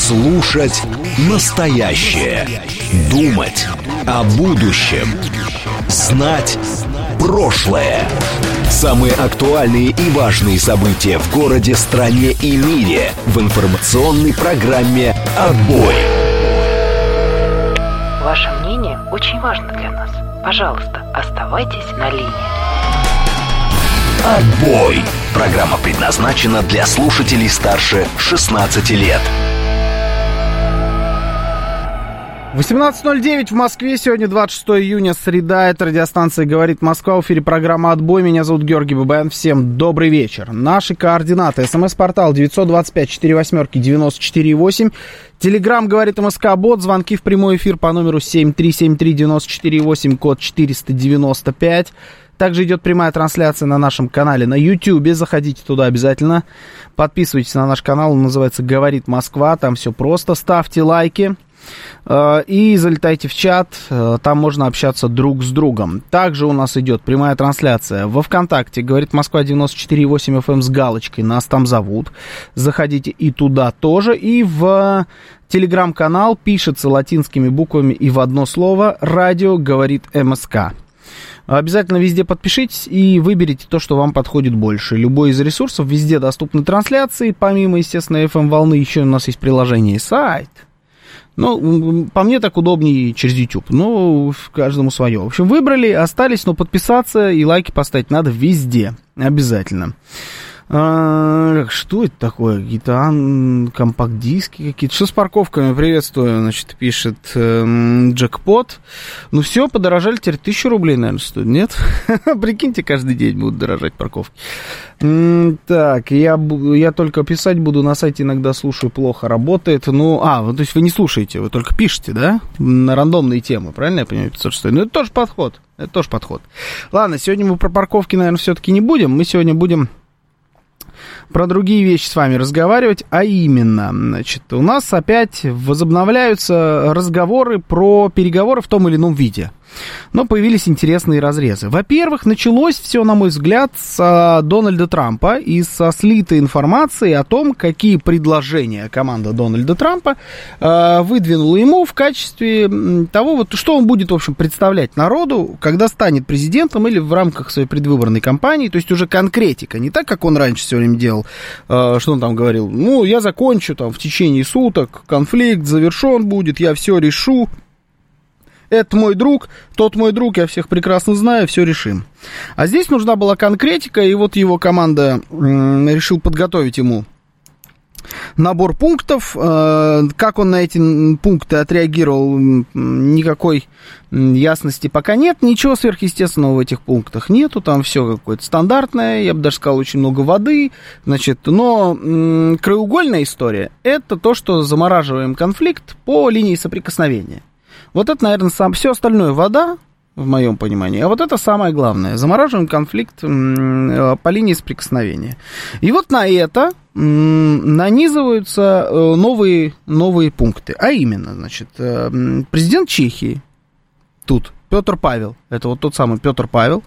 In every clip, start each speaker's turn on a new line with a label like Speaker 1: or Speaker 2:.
Speaker 1: Слушать настоящее. Думать о будущем. Знать прошлое. Самые актуальные и важные события в городе, стране и мире в информационной программе «Отбой».
Speaker 2: Ваше мнение очень важно для нас. Пожалуйста, оставайтесь на линии.
Speaker 1: «Отбой». Программа предназначена для слушателей старше 16 лет.
Speaker 3: 18:09 в Москве. Сегодня 26 июня, среда. Это радиостанция «Говорит Москва». В эфире программа «Отбой». Меня зовут Георгий Бабаян. Всем добрый вечер. Наши координаты. СМС-портал 925-48-94-8. Телеграм «Говорит МСК-бот». Звонки в прямой эфир по номеру 7373948, код 495. Также идет прямая трансляция на нашем канале на YouTube. Заходите туда обязательно. Подписывайтесь на наш канал. Он называется «Говорит Москва». Там все просто. Ставьте лайки. И залетайте в чат, там можно общаться друг с другом. Также у нас идет прямая трансляция во ВКонтакте, говорит Москва 94,8 FM с галочкой, нас там зовут. Заходите и туда тоже. И в телеграм-канал пишется латинскими буквами и в одно слово «Радио говорит МСК». Обязательно везде подпишитесь и выберите то, что вам подходит больше. Любой из ресурсов, везде доступны трансляции. Помимо, естественно, FM-волны, еще у нас есть приложение и сайт. Ну, по мне так удобнее через YouTube. Ну, каждому свое. В общем, выбрали, остались, но подписаться и лайки поставить надо везде. Обязательно. Что это такое? Какие-то компакт-диски какие-то. Что с парковками? Приветствую, значит, пишет Джекпот. Ну все, подорожали, теперь 1000 рублей, наверное, стоит. Нет? Прикиньте, каждый день будут дорожать парковки. Так, я только писать буду, на сайте иногда слушаю, плохо работает. Ну, то есть вы не слушаете, вы только пишете, да? На рандомные темы, правильно я понимаю? 506. Ну, это тоже подход. Ладно, сегодня мы про парковки, наверное, все-таки не будем. Мы сегодня будем про другие вещи с вами разговаривать, а именно, значит, у нас опять возобновляются разговоры про переговоры в том или ином виде. Но появились интересные разрезы. Во-первых, началось все, на мой взгляд, с Дональда Трампа и со слитой информации о том, какие предложения команда Дональда Трампа выдвинула ему в качестве того, вот, что он будет, в общем, представлять народу, когда станет президентом или в рамках своей предвыборной кампании. То есть уже конкретика, не так, как он раньше все время делал, что он там говорил, ну, я закончу там в течение суток, конфликт завершен будет, я все решу. Это мой друг, тот мой друг, я всех прекрасно знаю, все решим. А здесь нужна была конкретика, и вот его команда решил подготовить ему набор пунктов. Как он на эти пункты отреагировал, никакой ясности пока нет. Ничего сверхъестественного в этих пунктах нету, там все какое-то стандартное, я бы даже сказал, очень много воды. Значит, но краеугольная история — это то, что замораживаем конфликт по линии соприкосновения. Вот это, наверное, все остальное вода, в моем понимании, а вот это самое главное. Замораживаем конфликт по линии соприкосновения. И вот на это нанизываются новые пункты. А именно, значит, президент Чехии, тут Петр Павел, это вот тот самый Петр Павел,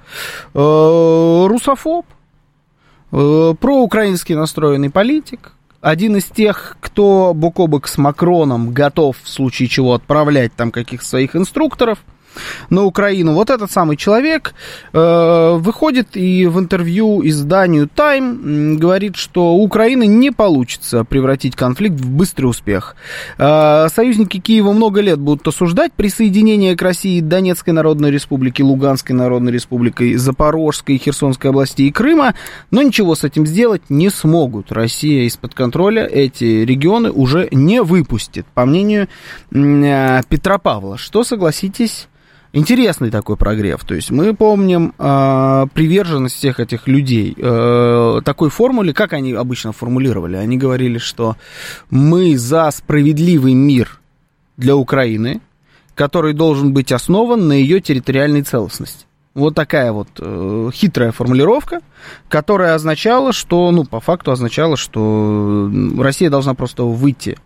Speaker 3: русофоб, проукраински настроенный политик, один из тех, кто бок о бок с Макроном готов в случае чего отправлять там каких-то своих инструкторов на Украину. Вот этот самый человек выходит и в интервью изданию Time говорит, что у Украины не получится превратить конфликт в быстрый успех. Союзники Киева много лет будут осуждать присоединение к России Донецкой Народной Республики, Луганской Народной Республики, Запорожской и Херсонской областей и Крыма, но ничего с этим сделать не смогут. Россия из-под контроля эти регионы уже не выпустит, по мнению Петра Павла, что, согласитесь, интересный такой прогрев. То есть мы помним приверженность всех этих людей такой формуле, как они обычно формулировали. Они говорили, что мы за справедливый мир для Украины, который должен быть основан на ее территориальной целостности. Вот такая вот хитрая формулировка, которая означала, что, по факту означала, что Россия должна просто выйти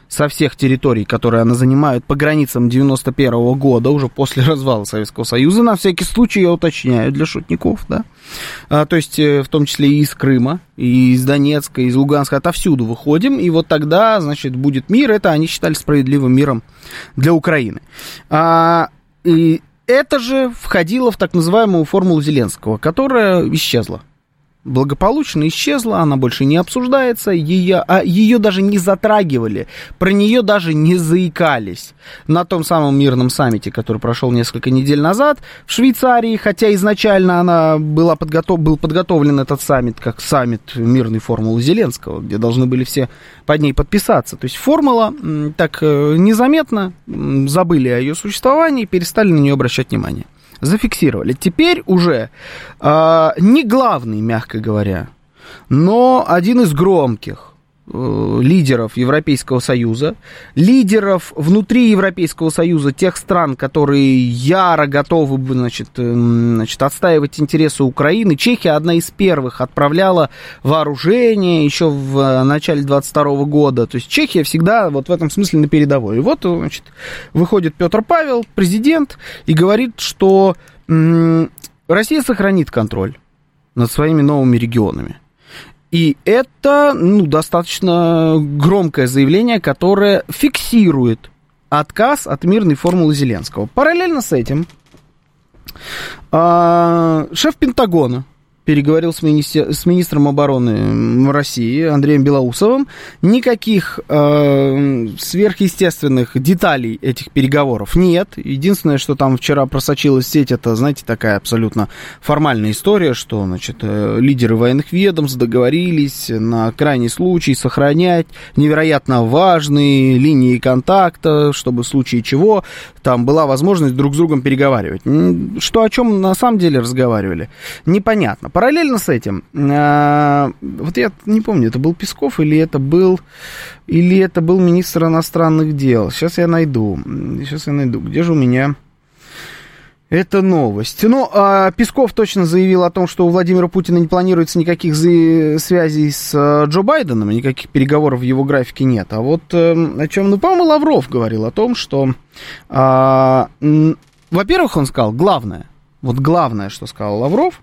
Speaker 3: со всех территорий, которые она занимает по границам 91 года, уже после развала Советского Союза, на всякий случай я уточняю для шутников, да, то есть в том числе и из Крыма, и из Донецка, и из Луганска, отовсюду выходим, и вот тогда, значит, будет мир, это они считали справедливым миром для Украины. И это же входило в так называемую формулу Зеленского, которая исчезла. Благополучно исчезла, она больше не обсуждается, ее даже не затрагивали, про нее даже не заикались. На том самом мирном саммите, который прошел несколько недель назад в Швейцарии, хотя изначально был подготовлен этот саммит как саммит мирной формулы Зеленского, где должны были все под ней подписаться. То есть формула так незаметно забыли о ее существовании, перестали на нее обращать внимание. Зафиксировали. Теперь уже не главный, мягко говоря, но один из громких лидеров Европейского Союза, лидеров внутри Европейского Союза, тех стран, которые яро готовы, значит, отстаивать интересы Украины. Чехия одна из первых отправляла вооружение еще в начале 22 года. То есть Чехия всегда вот в этом смысле на передовой. И вот, значит, выходит Петр Павел, президент, и говорит, что Россия сохранит контроль над своими новыми регионами. И это, достаточно громкое заявление, которое фиксирует отказ от мирной формулы Зеленского. Параллельно с этим шеф Пентагона переговорил с министром обороны России Андреем Белоусовым. Никаких сверхъестественных деталей этих переговоров нет. Единственное, что там вчера просочилась в сеть, это, знаете, такая абсолютно формальная история, что, значит, лидеры военных ведомств договорились на крайний случай сохранять невероятно важные линии контакта, чтобы в случае чего там была возможность друг с другом переговаривать. Что, о чем на самом деле разговаривали, непонятно. Параллельно с этим, вот я не помню, это был Песков или это был министр иностранных дел. Сейчас я найду. Где же у меня эта новость? Песков точно заявил о том, что у Владимира Путина не планируется никаких связей с Джо Байденом, никаких переговоров в его графике нет. А вот о чем, по-моему, Лавров говорил о том, что, во-первых, он сказал, главное, что сказал Лавров,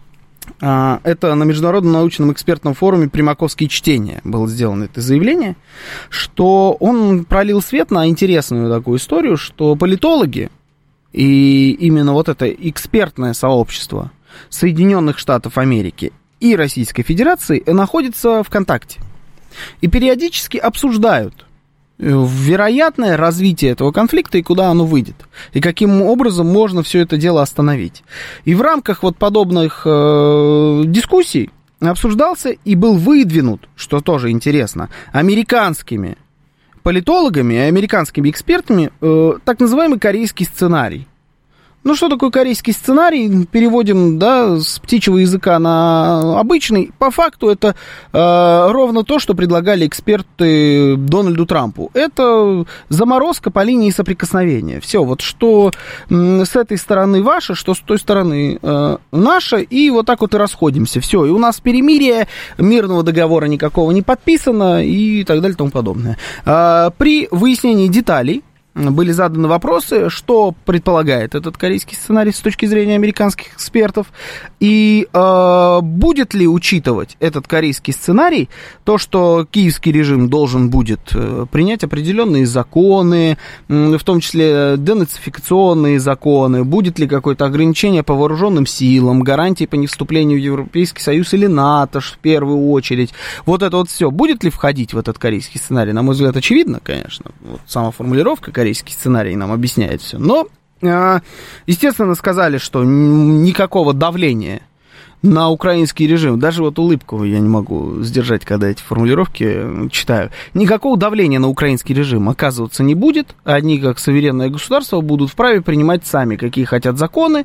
Speaker 3: это на Международном научном экспертном форуме «Примаковские чтения» было сделано это заявление, что он пролил свет на интересную такую историю, что политологи и именно вот это экспертное сообщество Соединенных Штатов Америки и Российской Федерации находятся в контакте и периодически обсуждают вероятное развитие этого конфликта и куда оно выйдет, и каким образом можно все это дело остановить. И в рамках вот подобных дискуссий обсуждался и был выдвинут, что тоже интересно, американскими политологами, американскими экспертами, так называемый корейский сценарий. Ну, что такое корейский сценарий? Переводим, да, с птичьего языка на обычный. По факту это ровно то, что предлагали эксперты Дональду Трампу. Это заморозка по линии соприкосновения. Все, вот что с этой стороны ваше, что с той стороны наше, и вот так вот и расходимся. Все, и у нас перемирие, мирного договора никакого не подписано, и так далее, и тому подобное. При выяснении деталей были заданы вопросы, что предполагает этот корейский сценарий с точки зрения американских экспертов, и будет ли учитывать этот корейский сценарий то, что киевский режим должен будет принять определенные законы, в том числе денацификационные законы, будет ли какое-то ограничение по вооруженным силам, гарантии по невступлению в Европейский Союз или НАТО в первую очередь, вот это вот все, будет ли входить в этот корейский сценарий? На мой взгляд, очевидно, конечно, вот сама формулировка корейский сценарий нам объясняет все. Но, естественно, сказали, что никакого давления на украинский режим, даже вот улыбку я не могу сдержать, когда эти формулировки читаю, никакого давления на украинский режим оказываться не будет. Они, как суверенное государство, будут вправе принимать сами, какие хотят законы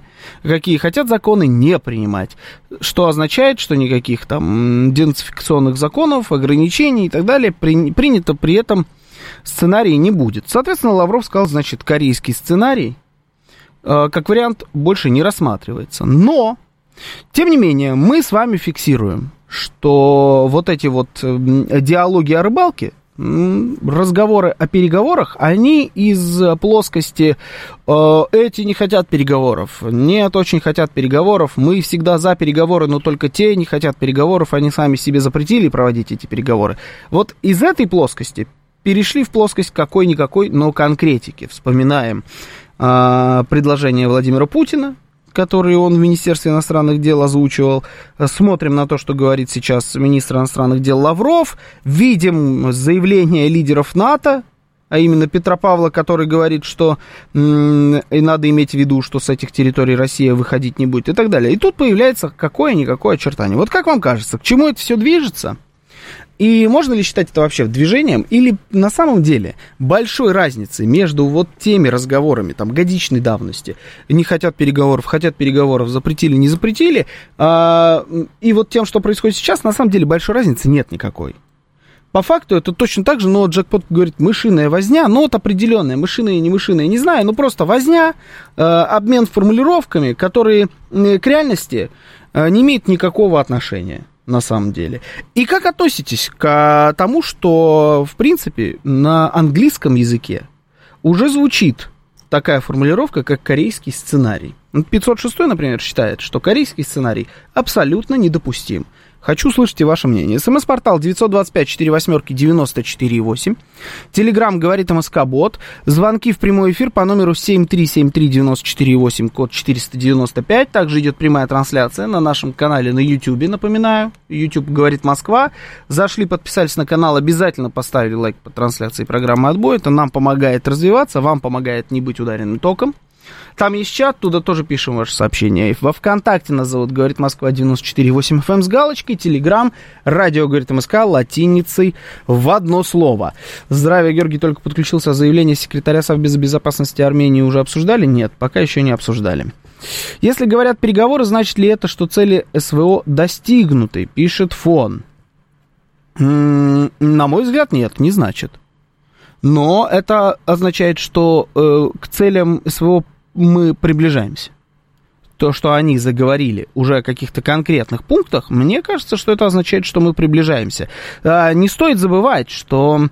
Speaker 3: не принимать. Что означает, что никаких там денацификационных законов, ограничений и так далее принято при этом сценарий не будет. Соответственно, Лавров сказал, значит, корейский сценарий как вариант больше не рассматривается. Но, тем не менее, мы с вами фиксируем, что вот эти вот диалоги о рыбалке разговоры о переговорах, они из плоскости «эти не хотят переговоров», «нет, очень хотят переговоров», «мы всегда за переговоры, но только те не хотят переговоров, они сами себе запретили проводить эти переговоры». Вот из этой плоскости перешли в плоскость какой-никакой, но конкретики. Вспоминаем предложение Владимира Путина, который он в Министерстве иностранных дел озвучивал. Смотрим на то, что говорит сейчас министр иностранных дел Лавров. Видим заявление лидеров НАТО, а именно Петропавла, который говорит, что и надо иметь в виду, что с этих территорий Россия выходить не будет и так далее. И тут появляется какое-никакое очертание. Вот как вам кажется, к чему это все движется? И можно ли считать это вообще движением? Или на самом деле большой разницы между вот теми разговорами, там, годичной давности, не хотят переговоров, запретили, не запретили, и вот тем, что происходит сейчас, на самом деле большой разницы нет никакой. По факту это точно так же, но Джекпот говорит, мышиная возня, но вот определенная, мышиная, не знаю, но просто возня, обмен формулировками, которые к реальности не имеют никакого отношения. На самом деле. И как относитесь к тому, что, в принципе, на английском языке уже звучит такая формулировка, как корейский сценарий? 506, например, считает, что корейский сценарий абсолютно недопустим. Хочу услышать и ваше мнение. СМС-портал 925-48-94-8. Телеграм говорит МСК-бот. Звонки в прямой эфир по номеру 7373948, код 495. Также идет прямая трансляция на нашем канале на YouTube, напоминаю. YouTube говорит Москва. Зашли, подписались на канал, обязательно поставили лайк под трансляцией программы «Отбой». Это нам помогает развиваться, вам помогает не быть ударенным током. Там есть чат, туда тоже пишем ваши сообщения. Во ВКонтакте нас зовут «Говорит Москва» 94.8 FM с галочкой. Телеграм, радио «Говорит МСК» латиницей в одно слово. Здравия, Георгий, только подключился. Заявление секретаря Совбеза безопасности Армении уже обсуждали? Нет, пока еще не обсуждали. Если говорят переговоры, значит ли это, что цели СВО достигнуты? Пишет Фон. На мой взгляд, нет, не значит. Но это означает, что к целям СВО мы приближаемся. То, что они заговорили уже о каких-то конкретных пунктах, мне кажется, что это означает, что мы приближаемся. Не стоит забывать, что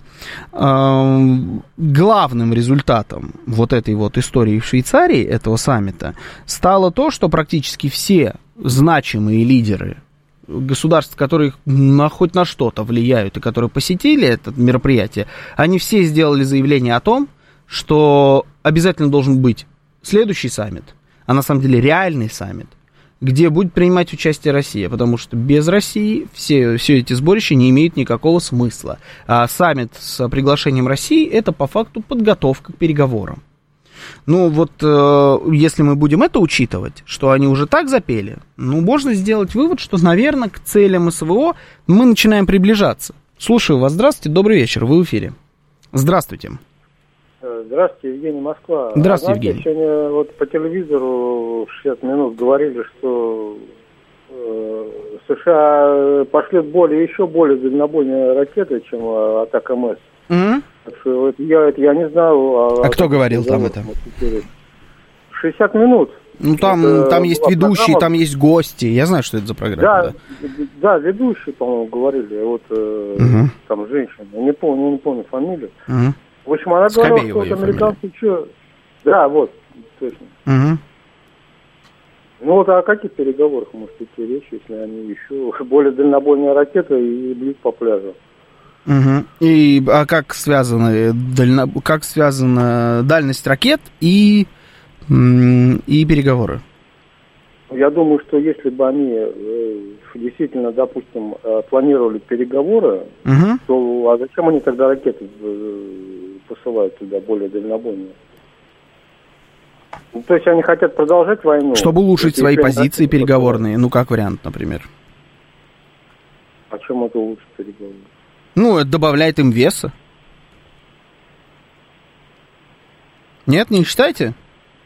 Speaker 3: главным результатом вот этой вот истории в Швейцарии, этого саммита, стало то, что практически все значимые лидеры государств, которые хоть на что-то влияют и которые посетили это мероприятие, они все сделали заявление о том, что обязательно должен быть следующий саммит, а на самом деле реальный саммит, где будет принимать участие Россия, потому что без России все эти сборища не имеют никакого смысла. А саммит с приглашением России – это по факту подготовка к переговорам. Ну вот, если мы будем это учитывать, что они уже так запели, ну, можно сделать вывод, что, наверное, к целям СВО мы начинаем приближаться. Слушаю вас, здравствуйте, добрый вечер, вы в эфире. Здравствуйте.
Speaker 4: Здравствуйте, Евгений, Москва.
Speaker 3: Здравствуйте,
Speaker 4: знаете,
Speaker 3: Евгений.
Speaker 4: Сегодня вот по телевизору 60 минут говорили, что США пошлют еще более дальнобойные ракеты, чем атака МС.
Speaker 3: Угу.
Speaker 4: Я не знаю.
Speaker 3: А кто говорил там это?
Speaker 4: 60 минут.
Speaker 3: Ну, там есть ведущие, программа. Там есть гости. Я знаю, что это за программа.
Speaker 4: Да, ведущие, по-моему, говорили. Вот там женщина. Я не помню фамилию.
Speaker 3: Угу.
Speaker 4: В общем, она говорила, что вот американцы что... Да, вот, точно.
Speaker 3: Угу.
Speaker 4: Ну вот, а о каких переговорах может идти речь, если они еще более дальнобойные ракеты и бьют по пляжу?
Speaker 3: Угу. А как связана дальность ракет и переговоры?
Speaker 4: Я думаю, что если бы они действительно, допустим, планировали переговоры, то а зачем они тогда ракеты посылают туда более дальнобойные? Ну, то есть они хотят продолжать войну.
Speaker 3: Чтобы улучшить свои позиции переговорные, ну как вариант, например.
Speaker 4: А чем это улучшит переговоры?
Speaker 3: Ну, это добавляет им веса. Нет, не считаете?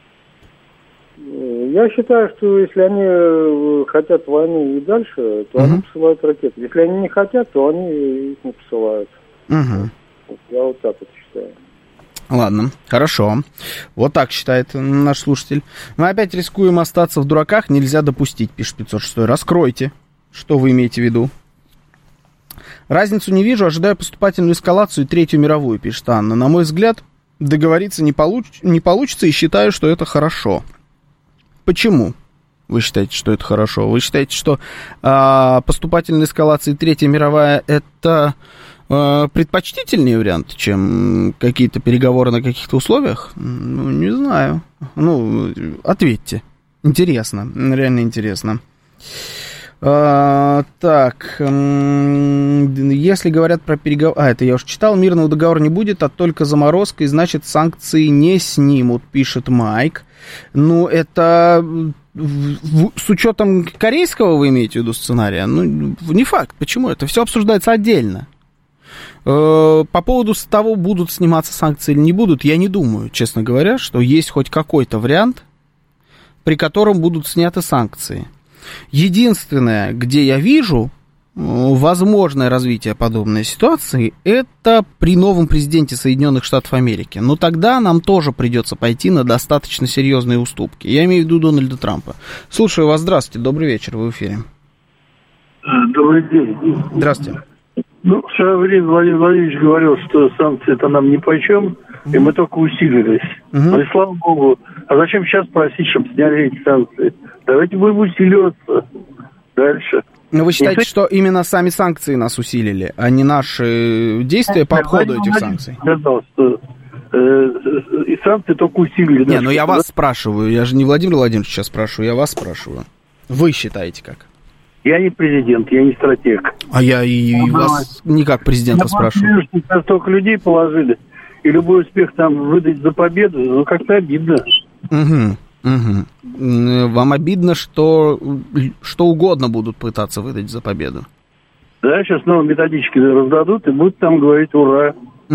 Speaker 4: Я считаю, что если они хотят войны и дальше, то они посылают ракеты. Если они не хотят, то они их не посылают. Я вот так вот считаю.
Speaker 3: Ладно, хорошо. Вот так считает наш слушатель. Мы опять рискуем остаться в дураках. Нельзя допустить, пишет 506. Раскройте, что вы имеете в виду. Разницу не вижу, ожидаю поступательную эскалацию и Третью мировую, пишет Анна. На мой взгляд, договориться не получится, и считаю, что это хорошо. Почему вы считаете, что это хорошо? Вы считаете, что поступательная эскалация и Третья мировая – это предпочтительнее вариант, чем какие-то переговоры на каких-то условиях? Ну, не знаю. Ну, ответьте. Интересно, реально интересно. Так, если говорят про переговоры... это я уже читал. Мирного договора не будет, а только заморозка, и значит, санкции не снимут, пишет Майк. Ну, это с учетом корейского вы имеете в виду сценария? Ну, не факт. Почему? Это все обсуждается отдельно. По поводу того, будут сниматься санкции или не будут, я не думаю, честно говоря, что есть хоть какой-то вариант, при котором будут сняты санкции. Единственное, где я вижу возможное развитие подобной ситуации, это при новом президенте Соединенных Штатов Америки. Но тогда нам тоже придется пойти на достаточно серьезные уступки. Я имею в виду Дональда Трампа. Слушаю вас, здравствуйте, добрый вечер, вы в эфире.
Speaker 5: Добрый день.
Speaker 3: Здравствуйте.
Speaker 5: Ну, в свое время Владимир Владимирович говорил, что санкции-то нам нипочем, и мы только усилились. Ну и слава богу. А зачем сейчас просить, чтобы сняли эти санкции? Давайте будем усиливаться дальше.
Speaker 3: Но вы считаете, что именно сами санкции нас усилили, а не наши действия по обходу этих санкций?
Speaker 5: Сказал, что и санкции только усилили.
Speaker 3: Не, но я вас спрашиваю, я же не Владимир Владимирович сейчас спрашиваю, я вас спрашиваю. Вы считаете как?
Speaker 5: Я не президент, я не стратег.
Speaker 3: А я и вас не как президента спрашиваю.
Speaker 5: Я что столько людей положили, и любой успех там выдать за победу, ну как-то обидно.
Speaker 3: Вам обидно, что угодно будут пытаться выдать за победу?
Speaker 5: Да, сейчас новые методички раздадут, и будут там говорить «Ура!».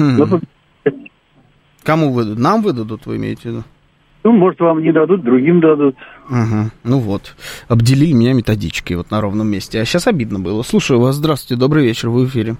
Speaker 3: Кому выдадут? Нам выдадут, вы имеете в виду?
Speaker 5: Ну, может, вам не дадут, другим дадут.
Speaker 3: Ну вот, обделили меня методичкой вот на ровном месте. А сейчас обидно было. Слушаю вас, здравствуйте, добрый вечер, вы в эфире.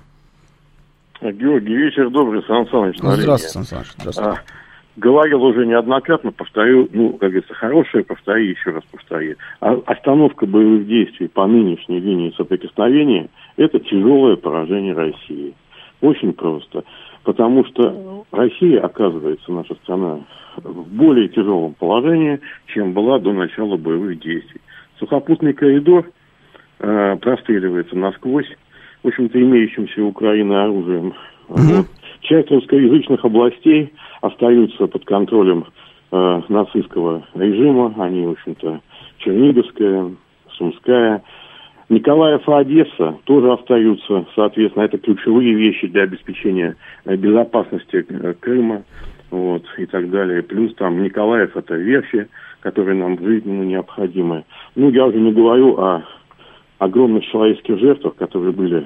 Speaker 6: Георгий, вечер добрый, Сан Саныч.
Speaker 3: Здравствуйте, Сан Саныч, здравствуйте.
Speaker 6: Говорил уже неоднократно, повторю, ну, как говорится, хорошее, повтори, еще раз повтори. Остановка боевых действий по нынешней линии соприкосновения – это тяжелое поражение России. Очень просто. Потому что Россия, оказывается, наша страна, в более тяжелом положении, чем была до начала боевых действий. Сухопутный коридор простреливается насквозь, в общем-то, имеющимся Украиной оружием. Вот. Часть русскоязычных областей остаются под контролем нацистского режима. Они, в общем-то, Черниговская, Сумская. Николаев и Одесса тоже остаются, соответственно, это ключевые вещи для обеспечения безопасности Крыма, вот, и так далее. Плюс там Николаев — это верфи, которые нам жизненно необходимы. Ну, я уже не говорю о огромных человеческих жертвах, которые были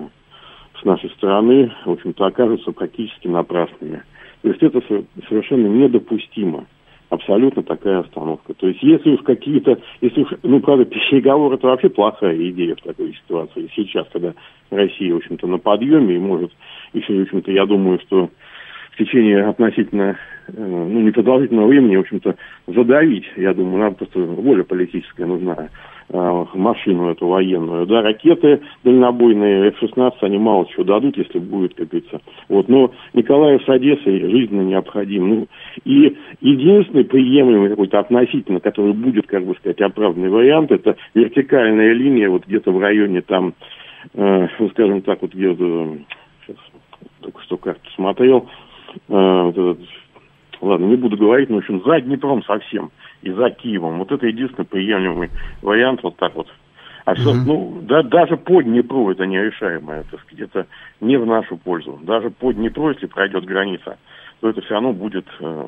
Speaker 6: с нашей стороны, в общем-то, окажутся практически напрасными. То есть это совершенно недопустимо. Абсолютно такая остановка. То есть если уж какие-то, ну, правда, переговоры — это вообще плохая идея в такой ситуации. Сейчас, когда Россия, в общем-то, на подъеме и может еще, в общем-то, я думаю, что в течение относительно, ну, непродолжительного времени, в общем-то, задавить, я думаю, нам просто воля политическая нужна, машину эту военную, да, ракеты дальнобойные, F-16, они мало чего дадут, если будет, как говорится, вот, но Николаев с Одессой жизненно необходим, ну, и единственный приемлемый какой-то относительно, который будет, как бы сказать, оправданный вариант, это вертикальная линия, вот где-то в районе там, ну, скажем так, вот где-то, сейчас только что карту смотрел, вот этот, ладно, не буду говорить, но, в общем, за Днепром совсем и за Киевом. Вот это единственный приемлемый вариант, вот так вот. А все, ну, даже по Днепру это нерешаемое, так сказать, это не в нашу пользу. Даже по Днепру, если пройдет граница, то это все равно будет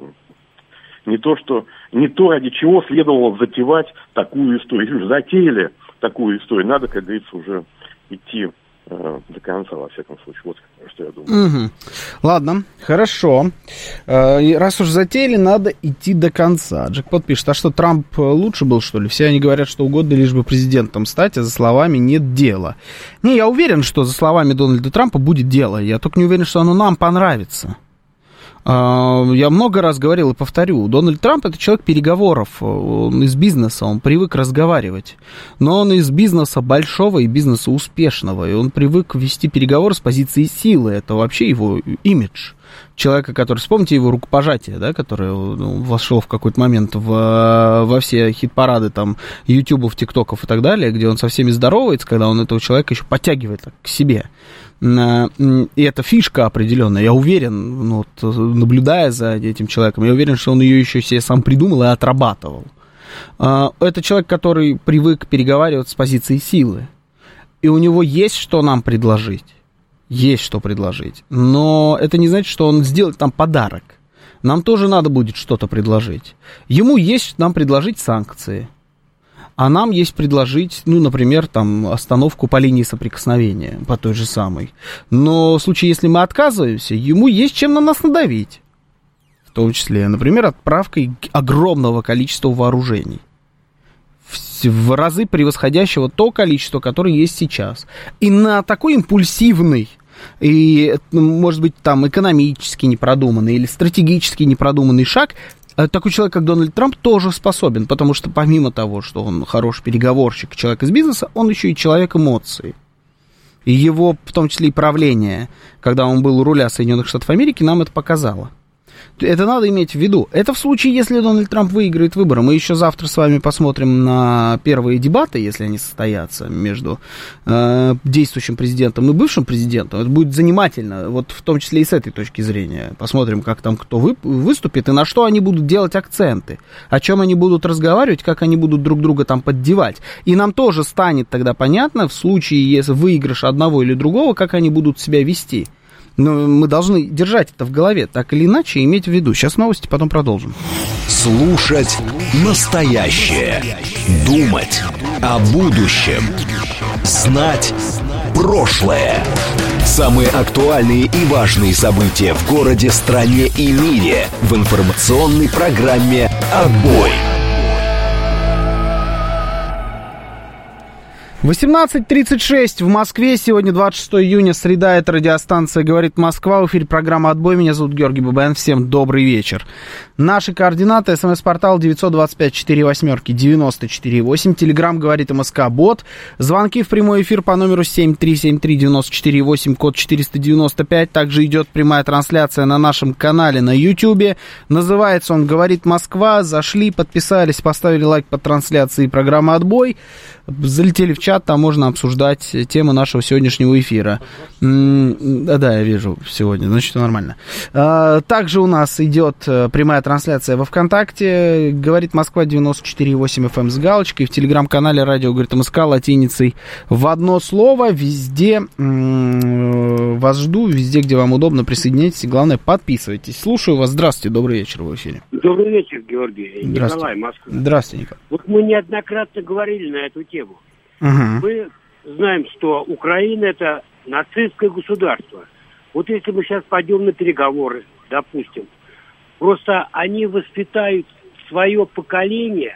Speaker 6: не то, ради чего следовало затевать такую историю. Если уж затеяли такую историю, надо, как говорится, уже идти до конца, во всяком случае. Вот что я думаю.
Speaker 3: Ладно, хорошо. Раз уж затеяли, надо идти до конца. Джекпот пишет, а что, Трамп лучше был, что ли? Все они говорят, что угодно, лишь бы президентом стать, а за словами нет дела. Не, я уверен, что за словами Дональда Трампа будет дело. Я только не уверен, что оно нам понравится. Я много раз говорил и повторю, Дональд Трамп — это человек переговоров, он из бизнеса, он привык разговаривать, но он из бизнеса большого и бизнеса успешного, и он привык вести переговоры с позиции силы, это вообще его имидж. Человека, который, вспомните его рукопожатие, да, которое вошел в какой-то момент во все хит-парады там ютубов, тиктоков и так далее, где он со всеми здоровается, когда он этого человека еще подтягивает к себе. И это фишка определенная, я уверен, ну, вот, наблюдая за этим человеком, я уверен, что он ее еще себе сам придумал и отрабатывал. Это человек, который привык переговаривать с позиции силы, и у него есть что нам предложить. Есть что предложить, но это не значит, что он сделает нам подарок. Нам тоже надо будет что-то предложить. Ему есть нам предложить санкции, а нам есть предложить, ну, например, там, остановку по линии соприкосновения, по той же самой. Но в случае, если мы отказываемся, ему есть чем на нас надавить. В том числе, например, отправкой огромного количества вооружений. В разы превосходящего то количество, которое есть сейчас. И на такой импульсивный и, может быть, там экономически непродуманный или стратегически непродуманный шаг такой человек, как Дональд Трамп, тоже способен, потому что помимо того, что он хороший переговорщик, человек из бизнеса, он еще и человек эмоций. И его, в том числе и правление, когда он был у руля Соединенных Штатов Америки, нам это показало. Это надо иметь в виду. Это в случае, если Дональд Трамп выиграет выборы. Мы еще завтра с вами посмотрим на первые дебаты, если они состоятся, между действующим президентом и бывшим президентом. Это будет занимательно, вот в том числе и с этой точки зрения. Посмотрим, как там кто выступит и на что они будут делать акценты, о чем они будут разговаривать, как они будут друг друга там поддевать. И нам тоже станет тогда понятно, в случае, если выигрыш одного или другого, как они будут себя вести. Но мы должны держать это в голове, так или иначе, иметь в виду. Сейчас новости, потом продолжим.
Speaker 1: Слушать настоящее. Думать о будущем. Знать прошлое. Самые актуальные и важные события в городе, стране и мире в информационной программе «Отбой».
Speaker 3: 18:36 в Москве. Сегодня 26 июня, среда. Это радиостанция «Говорит Москва». В эфире программа «Отбой». Меня зовут Георгий Бабаян. Всем добрый вечер. Наши координаты. СМС-портал 925-48-94-8. Телеграм «Говорит МСК-бот». Звонки в прямой эфир по номеру 7373948, код 495. Также идет прямая трансляция на нашем канале на YouTube. Называется он «Говорит Москва». Зашли, подписались, поставили лайк под трансляцией программы «Отбой». Залетели в чат, там можно обсуждать тему нашего сегодняшнего эфира. Да, я вижу сегодня, значит, нормально. Также у нас идет прямая трансляция во ВКонтакте. Говорит Москва 94,8 FM с галочкой. В телеграм-канале радио «Говорит МСК» латиницей в одно слово. Везде вас жду, везде, где вам удобно, присоединяйтесь. И главное, подписывайтесь. Слушаю вас. Здравствуйте, добрый вечер в эфире.
Speaker 7: Добрый вечер, Георгий.
Speaker 3: Николай,
Speaker 7: Москва.
Speaker 3: Здравствуйте, Николай.
Speaker 7: Вот мы неоднократно говорили на эту тему. Мы знаем, что Украина – это нацистское государство. Вот если мы сейчас пойдем на переговоры, допустим, просто они воспитают свое поколение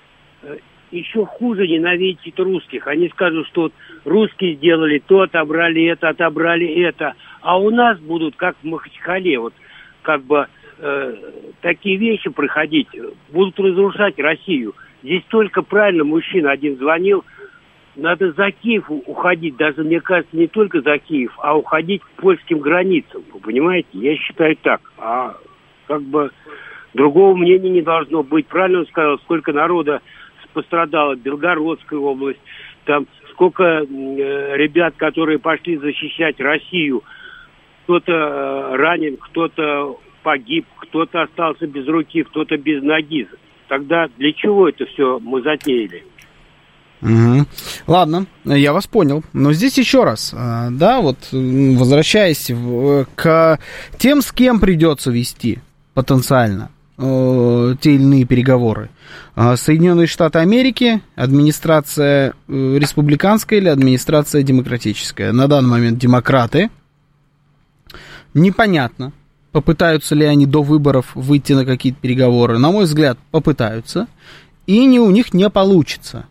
Speaker 7: еще хуже ненавидеть русских. Они скажут, что вот русские сделали то, отобрали это, а у нас будут, как в Махачкале, вот как бы такие вещи проходить, будут разрушать Россию. Здесь только правильно мужчина один звонил, надо за Киев уходить, даже, мне кажется, не только за Киев, а уходить к польским границам, вы понимаете? Я считаю так. А как бы другого мнения не должно быть. Правильно он сказал, сколько народа пострадало, Белгородская область, там сколько ребят, которые пошли защищать Россию. Кто-то ранен, кто-то погиб, кто-то остался без руки, кто-то без ноги. Тогда для чего это все мы затеяли?
Speaker 3: Угу. Ладно, я вас понял. Но здесь еще раз, да, вот возвращаясь к тем, с кем придется вести потенциально те или иные переговоры. Соединенные Штаты Америки, администрация республиканская или администрация демократическая. На данный момент демократы. Непонятно, попытаются ли они до выборов выйти на какие-то переговоры. На мой взгляд, попытаются. И у них не получится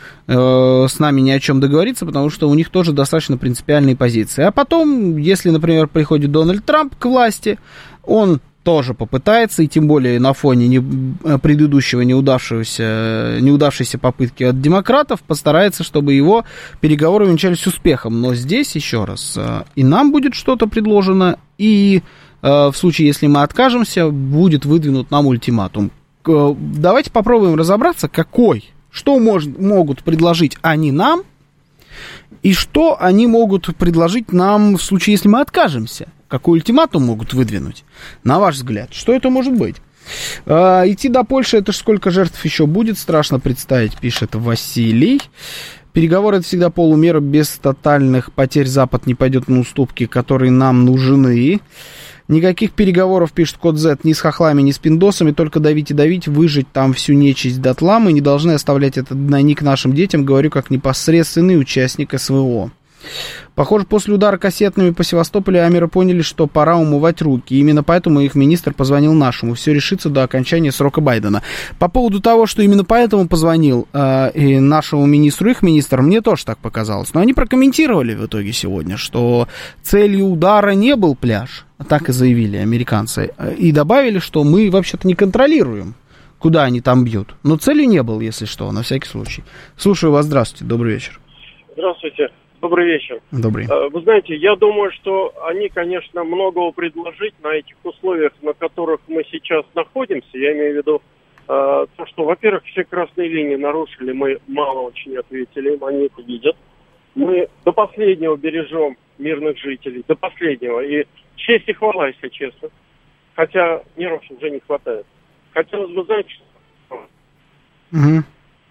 Speaker 3: с нами ни о чем договориться, потому что у них тоже достаточно принципиальные позиции. А потом, если, например, приходит Дональд Трамп к власти, он тоже попытается, и тем более на фоне предыдущего неудавшейся попытки от демократов, постарается, чтобы его переговоры увенчались успехом. Но здесь, еще раз, и нам будет что-то предложено, и в случае, если мы откажемся, будет выдвинут нам ультиматум. Давайте попробуем разобраться, что могут предложить они нам, и что они могут предложить нам в случае, если мы откажемся. Какой ультиматум могут выдвинуть? На ваш взгляд, что это может быть? Идти до Польши, это ж сколько жертв еще будет, страшно представить, пишет Василий. Переговоры — это всегда полумера, без тотальных потерь Запад не пойдет на уступки, которые нам нужны. Никаких переговоров, пишет Код Z, ни с хохлами, ни с пиндосами, только давить и давить, выжить там всю нечисть дотла. Мы не должны оставлять этот гнойник нашим детям, говорю, как непосредственный участник СВО. Похоже, после удара кассетными по Севастополю Амеры поняли, что пора умывать руки. И именно поэтому их министр позвонил нашему. Все решится до окончания срока Байдена. По поводу того, что именно поэтому позвонил и нашему министру, их министр, мне тоже так показалось. Но они прокомментировали в итоге сегодня, что целью удара не был пляж. Так и заявили американцы. И добавили, что мы вообще-то не контролируем, куда они там бьют. Но целью не было, если что, на всякий случай. Слушаю вас, здравствуйте, добрый вечер.
Speaker 8: Здравствуйте. Добрый вечер.
Speaker 3: Добрый.
Speaker 8: Вы знаете, я думаю, что они, конечно, многого предложить на этих условиях, на которых мы сейчас находимся. Я имею в виду то, что, во-первых, все красные линии нарушили, мы мало очень ответили, они это видят. Мы до последнего бережем мирных жителей, до последнего. И честь и хвала, если честно. Хотя нервов уже не хватает. Хотелось бы знать, что...
Speaker 3: Угу.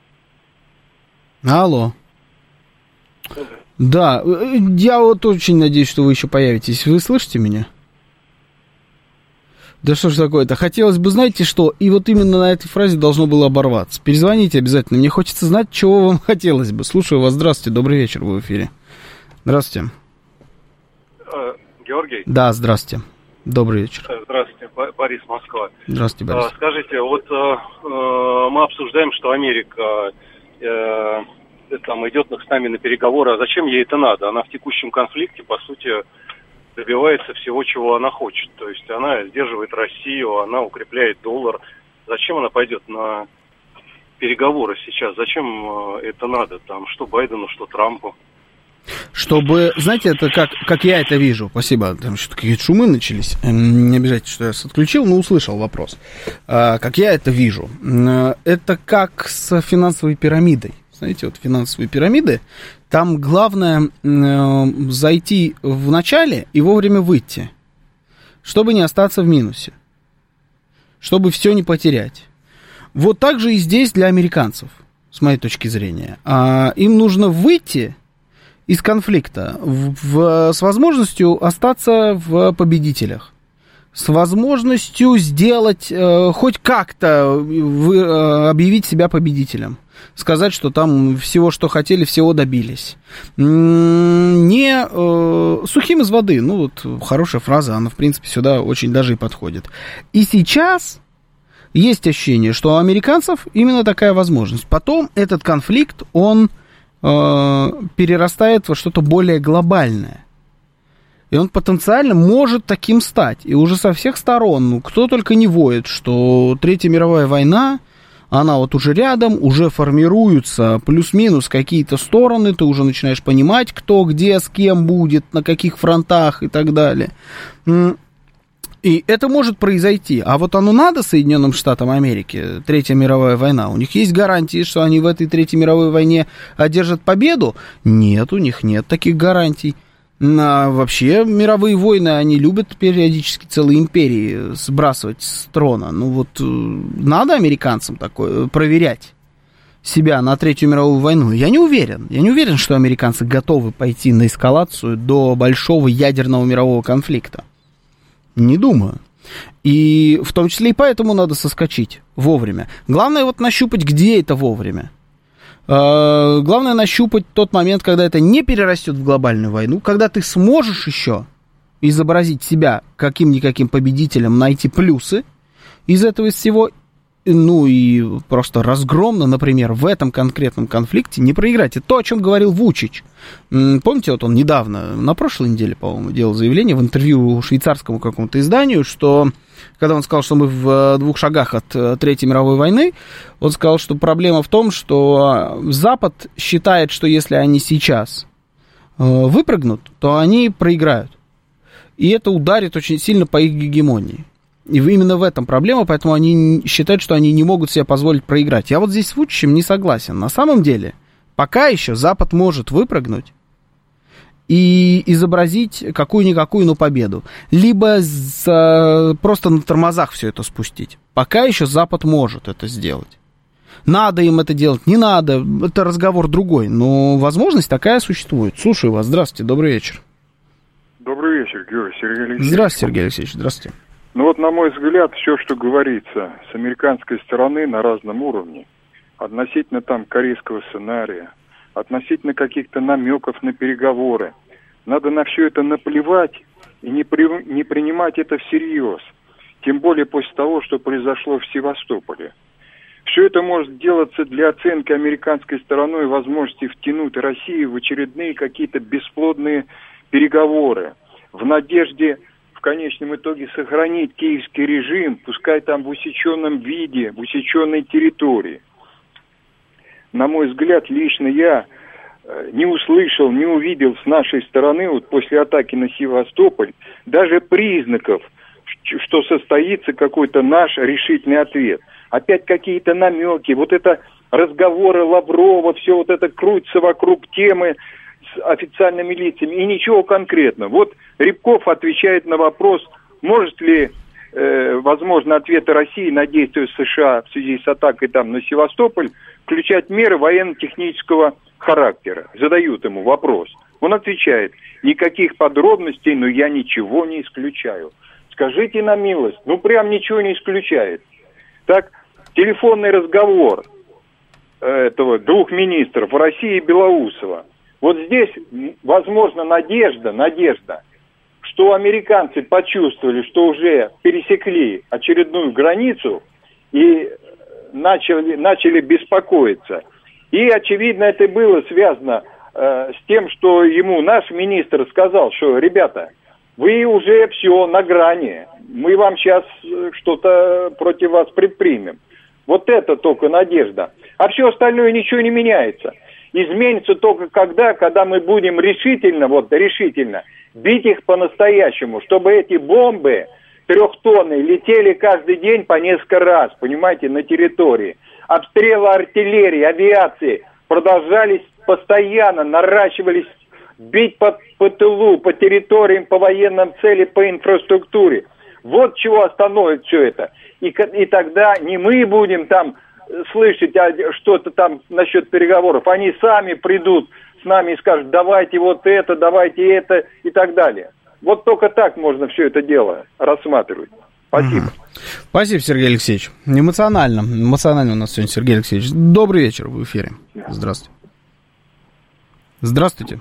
Speaker 3: Алло. Да, я вот очень надеюсь, что вы еще появитесь. Вы слышите меня? Да что ж такое-то? Хотелось бы, знаете что, и вот именно на этой фразе должно было оборваться. Перезвоните обязательно, мне хочется знать, чего вам хотелось бы. Слушаю вас, здравствуйте, добрый вечер, вы в эфире. Здравствуйте.
Speaker 9: Георгий?
Speaker 3: Да, здравствуйте, добрый вечер.
Speaker 9: Здравствуйте, Борис, Москва.
Speaker 3: Здравствуйте, Борис.
Speaker 9: Скажите, вот мы обсуждаем, что Америка... там идет с нами на переговоры, а зачем ей это надо? Она в текущем конфликте, по сути, добивается всего, чего она хочет. То есть она сдерживает Россию, она укрепляет доллар. Зачем она пойдет на переговоры сейчас? Зачем это надо? Там, что Байдену, что Трампу?
Speaker 3: Чтобы, знаете, это как я это вижу. Спасибо, там что-то какие-то шумы начались. Не обижайтесь, что я отключил, но услышал вопрос. Как я это вижу. Это как с финансовой пирамидой. Знаете, вот финансовые пирамиды, там главное зайти в начале и вовремя выйти, чтобы не остаться в минусе, чтобы все не потерять. Вот так же и здесь для американцев, с моей точки зрения. Им нужно выйти из конфликта с возможностью остаться в победителях, с возможностью сделать, хоть как-то объявить себя победителем. Сказать, что там всего, что хотели, всего добились. Не сухим из воды. Ну, вот хорошая фраза, она, в принципе, сюда очень даже и подходит. И сейчас есть ощущение, что у американцев именно такая возможность. Потом этот конфликт, он перерастает во что-то более глобальное. И он потенциально может таким стать. И уже со всех сторон, ну, кто только не воет, что Третья мировая война, она вот уже рядом, уже формируются плюс-минус какие-то стороны, ты уже начинаешь понимать, кто где с кем будет, на каких фронтах и так далее. И это может произойти. А вот оно надо Соединенным Штатам Америки, Третья мировая война? У них есть гарантии, что они в этой Третьей мировой войне одержат победу? Нет, у них нет таких гарантий. Вообще мировые войны, они любят периодически целые империи сбрасывать с трона. Ну вот надо американцам такое проверять себя на Третью мировую войну. Я не уверен, что американцы готовы пойти на эскалацию до большого ядерного мирового конфликта. Не думаю. И в том числе и поэтому надо соскочить вовремя. Главное вот нащупать, где это вовремя. Главное нащупать тот момент, когда это не перерастет в глобальную войну, когда ты сможешь еще изобразить себя каким-никаким победителем, найти плюсы из этого всего, ну и просто разгромно, например, в этом конкретном конфликте не проиграть. Это то, о чем говорил Вучич. Помните, вот он недавно, на прошлой неделе, по-моему, делал заявление в интервью швейцарскому какому-то изданию, что когда он сказал, что мы в 2 шагах от Третьей мировой войны, он сказал, что проблема в том, что Запад считает, что если они сейчас выпрыгнут, то они проиграют. И это ударит очень сильно по их гегемонии. И именно в этом проблема, поэтому они считают, что они не могут себе позволить проиграть. Я вот здесь с Вучичем не согласен. На самом деле, пока еще Запад может выпрыгнуть и изобразить какую-никакую, но победу. Либо просто на тормозах все это спустить. Пока еще Запад может это сделать. Надо им это делать, не надо, это разговор другой. Но возможность такая существует. Слушаю вас. Здравствуйте, добрый вечер.
Speaker 10: Добрый вечер, Георгий, Сергей Алексеевич.
Speaker 3: Здравствуйте, Сергей Алексеевич, здравствуйте.
Speaker 10: Ну вот, на мой взгляд, все, что говорится с американской стороны на разном уровне, относительно там корейского сценария, относительно каких-то намеков на переговоры, надо на все это наплевать и не принимать это всерьез. Тем более после того, что произошло в Севастополе. Все это может делаться для оценки американской стороной возможности втянуть Россию в очередные какие-то бесплодные переговоры в надежде в конечном итоге сохранить киевский режим, пускай там в усеченном виде, в усеченной территории. На мой взгляд, лично я не услышал, не увидел с нашей стороны, вот после атаки на Севастополь, даже признаков, что состоится какой-то наш решительный ответ. Опять какие-то намеки, вот это разговоры Лаврова, все вот это крутится вокруг темы с официальными лицами, и ничего конкретного. Вот Рябков отвечает на вопрос, может ли, возможно, ответы России на действия США в связи с атакой там на Севастополь включать меры военно-технического характера. Задают ему вопрос. Он отвечает, никаких подробностей, но я ничего не исключаю. Скажите на милость, ну прям ничего не исключает. Так, телефонный разговор этого 2 министров России и Белоусова. Вот здесь, возможно, надежда, что американцы почувствовали, что уже пересекли очередную границу и начали беспокоиться. И, очевидно, это было связано с тем, что ему наш министр сказал, что, ребята, вы уже все на грани, мы вам сейчас что-то против вас предпримем. Вот это только надежда. А все остальное ничего не меняется. Изменится только когда мы будем решительно бить их по-настоящему, чтобы эти бомбы 3 тонны летели каждый день по несколько раз, понимаете, на территории. Обстрелы артиллерии, авиации продолжались постоянно, наращивались, бить по тылу, по территориям, по военным целям, по инфраструктуре. Вот чего остановит все это. И тогда не мы будем там слышать что-то там насчет переговоров. Они сами придут с нами и скажут, давайте вот это, давайте это и так далее. Вот только так можно все это дело рассматривать. Спасибо.
Speaker 3: Спасибо, Сергей Алексеевич. Эмоционально у нас сегодня Сергей Алексеевич. Добрый вечер, в эфире. Здравствуйте. Здравствуйте.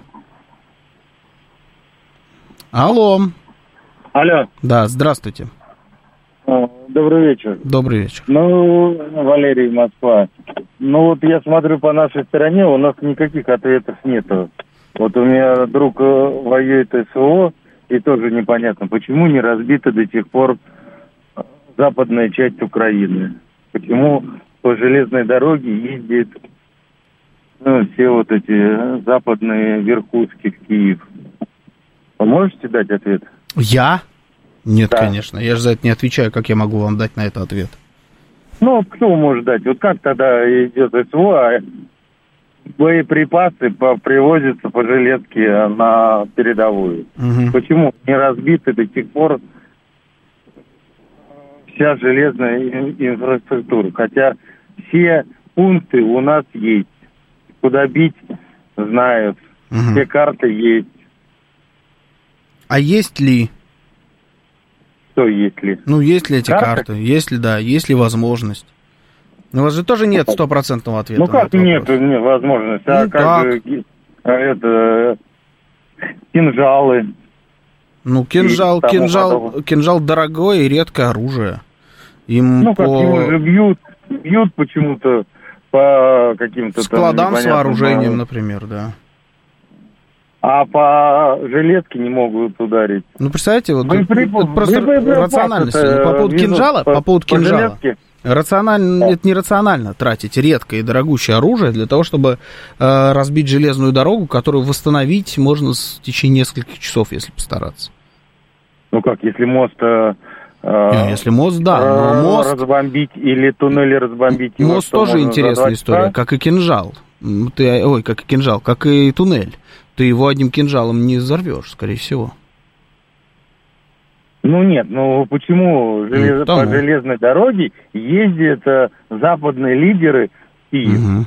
Speaker 3: Алло.
Speaker 11: Алло.
Speaker 3: Да, здравствуйте.
Speaker 11: Добрый вечер.
Speaker 3: Добрый вечер.
Speaker 11: Ну, Валерий, Москва. Ну, вот я смотрю по нашей стороне, у нас никаких ответов нету. Вот у меня друг воюет СВО, и тоже непонятно, почему не разбита до сих пор западная часть Украины. Почему по железной дороге ездят все вот эти западные верхушки в Киев. Вы можете дать ответ?
Speaker 3: Я? Нет,
Speaker 11: да.
Speaker 3: Конечно. Я же за это не отвечаю. Как я могу вам дать на это ответ?
Speaker 11: Ну, кто может дать? Вот как тогда идет СВО, а боеприпасы привозятся по железке на передовую?
Speaker 3: Угу.
Speaker 11: Почему не разбиты до сих пор вся железная инфраструктура? Хотя все пункты у нас есть. Куда бить, знают. Угу. Все карты есть.
Speaker 3: А есть ли?
Speaker 11: Что есть ли?
Speaker 3: Ну, есть ли эти карты? Есть ли, да, есть ли возможность? У вас же тоже нет стопроцентного ответа.
Speaker 11: Ну, как нет возможности? А как же это кинжалы?
Speaker 3: Ну, кинжал дорогое и редкое оружие. Им
Speaker 11: ну, как его же бьют почему-то по каким-то
Speaker 3: складам с вооружением, например, да.
Speaker 11: а по железке не могут ударить.
Speaker 3: Ну, представляете, вот просто рациональность. По поводу кинжала. Рационально, это нерационально тратить редкое и дорогущее оружие для того, чтобы разбить железную дорогу, которую восстановить можно в течение нескольких часов, если постараться.
Speaker 11: Ну как, если мост...
Speaker 3: если мост, да, но мост...
Speaker 11: разбомбить или туннели разбомбить...
Speaker 3: Мост тоже интересная история, как и кинжал. Как и туннель. Ты его одним кинжалом не взорвешь, скорее всего.
Speaker 11: Ну нет, ну почему по железной дороге ездят западные лидеры в Киев? Угу.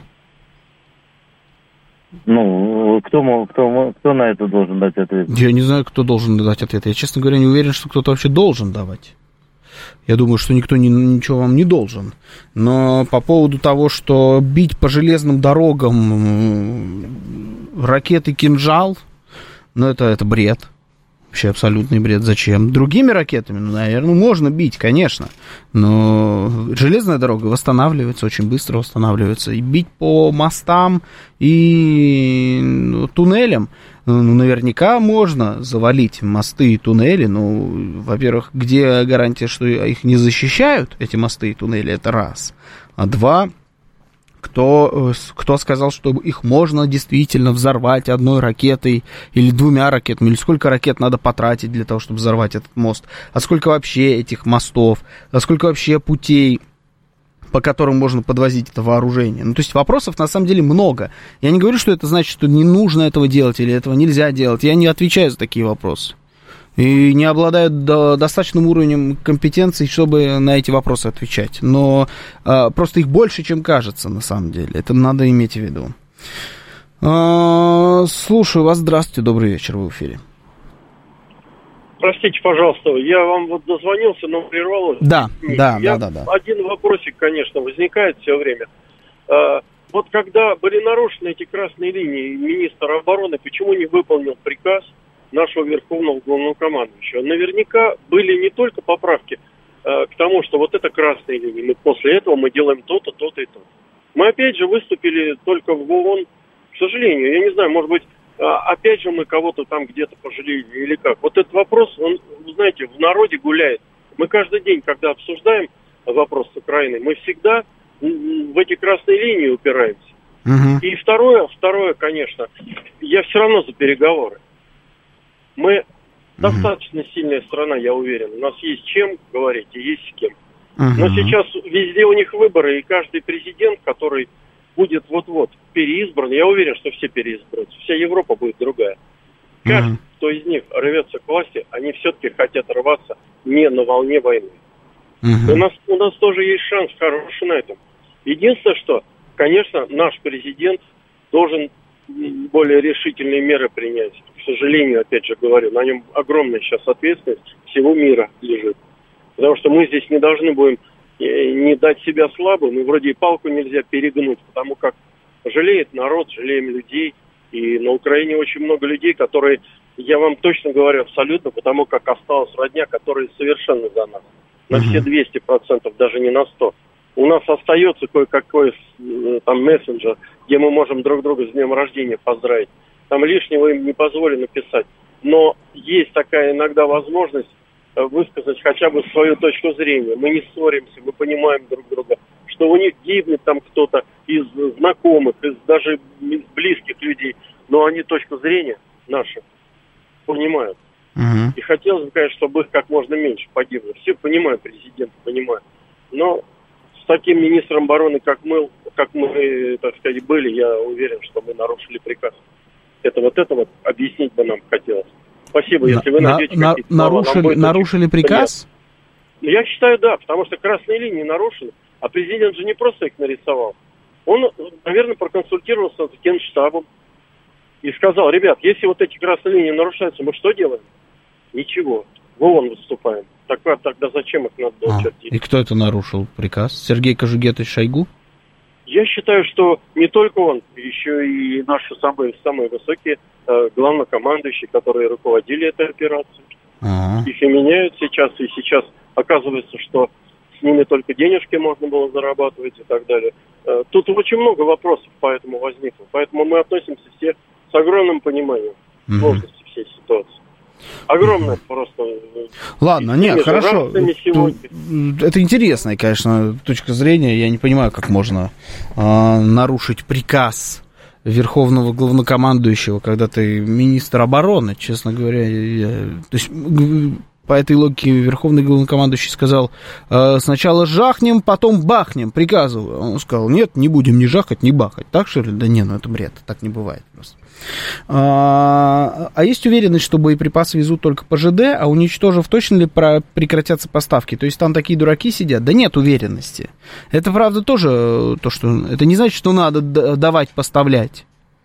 Speaker 11: Ну, кто на это должен дать ответ?
Speaker 3: Я не знаю, кто должен дать ответ. Я, честно говоря, не уверен, что кто-то вообще должен давать. Я думаю, что никто ничего вам не должен. Но по поводу того, что бить по железным дорогам ракеты «Кинжал», ну, это бред. Вообще абсолютный бред. Зачем? Другими ракетами, ну, наверное, можно бить, конечно. Но железная дорога восстанавливается, очень быстро восстанавливается. И бить по мостам и туннелям, ну, наверняка можно завалить мосты и туннели. Ну, во-первых, где гарантия, что их не защищают, эти мосты и туннели, это раз. А два... Кто сказал, что их можно действительно взорвать одной ракетой или двумя ракетами, или сколько ракет надо потратить для того, чтобы взорвать этот мост, а сколько вообще этих мостов, а сколько вообще путей, по которым можно подвозить это вооружение. Ну, то есть вопросов на самом деле много. Я не говорю, что это значит, что не нужно этого делать или этого нельзя делать. Я не отвечаю за такие вопросы. И не обладают достаточным уровнем компетенции, чтобы на эти вопросы отвечать. Но просто их больше, чем кажется, на самом деле. Это надо иметь в виду. Слушаю вас. Здравствуйте. Добрый вечер. Вы в эфире.
Speaker 8: Простите, пожалуйста, я вам вот дозвонился, но прервалось.
Speaker 3: Да.
Speaker 8: Один вопросик, конечно, возникает все время. Вот когда были нарушены эти красные линии, министр обороны почему не выполнил приказ нашего верховного главнокомандующего? Наверняка были не только поправки к тому, что вот это красные линии, после этого мы делаем то-то, то-то и то. Мы опять же выступили только в ООН, к сожалению, я не знаю, может быть, опять же мы кого-то там где-то пожалели или как. Вот этот вопрос, он, знаете, в народе гуляет. Мы каждый день, когда обсуждаем вопрос с Украиной, мы всегда в эти красные линии упираемся. И второе, конечно, я все равно за переговоры. Мы достаточно сильная страна, я уверен. У нас есть чем говорить и есть с кем. Но сейчас везде у них выборы, и каждый президент, который будет вот-вот переизбран, я уверен, что все переизберутся. Вся Европа будет другая. Каждый, кто из них рвется к власти, они все-таки хотят рваться не на волне войны. У нас тоже есть шанс хороший на этом. Единственное, что, конечно, наш президент должен более решительные меры принять. К сожалению, опять же говорю, на нем огромная сейчас ответственность всего мира лежит. Потому что мы здесь не должны будем не дать себя слабым, и вроде и палку нельзя перегнуть, потому как жалеет народ, жалеем людей. И на Украине очень много людей, которые, я вам точно говорю, абсолютно, потому как осталась родня, которые совершенно за нас. На все 200%, даже не на 100%. У нас остается кое-какой там мессенджер, где мы можем друг друга с днем рождения поздравить. Там лишнего им не позволено писать. Но есть такая иногда возможность высказать хотя бы свою точку зрения. Мы не ссоримся, мы понимаем друг друга, что у них гибнет там кто-то из знакомых, из даже из близких людей, но они точку зрения нашу понимают. И хотелось бы, конечно, чтобы их как можно меньше погибло. Все понимают, президент понимает. Но с таким министром обороны, как мы, так сказать, были, я уверен, что мы нарушили приказ. Это вот объяснить бы нам хотелось. Спасибо, если вы найдете какие-то слова.
Speaker 3: Нарушили приказ?
Speaker 8: Я считаю, да, потому что красные линии нарушены, а президент же не просто их нарисовал. Он, наверное, проконсультировался с Генштабом и сказал: ребят, если вот эти красные линии нарушаются, мы что делаем? Ничего. В ООН выступаем. Тогда зачем их надо было чертить?
Speaker 3: И кто это нарушил приказ? Сергей Кожугетович Шойгу?
Speaker 8: Я считаю, что не только он, еще и наши самые высокие главнокомандующие, которые руководили этой операцией. Их и меняют сейчас, и сейчас оказывается, что с ними только денежки можно было зарабатывать и так далее. Тут очень много вопросов поэтому возникло. Поэтому мы относимся все с огромным пониманием. сложности всей ситуации. Огромное просто...
Speaker 3: Ладно, нет, хорошо. Это интересная, конечно, точка зрения. Я не понимаю, как можно нарушить приказ верховного главнокомандующего, когда ты министр обороны, честно говоря. То есть, по этой логике, верховный главнокомандующий сказал: сначала жахнем, потом бахнем, приказываю. Он сказал: нет, не будем ни жахать, ни бахать. Так что ли? Да не, ну это бред, так не бывает просто. А есть уверенность, что боеприпасы везут только по ЖД, а уничтожив, точно ли прекратятся поставки? То есть там такие дураки сидят? Да нет уверенности. Это, правда, тоже то, что... Это не значит, что надо давать поставлять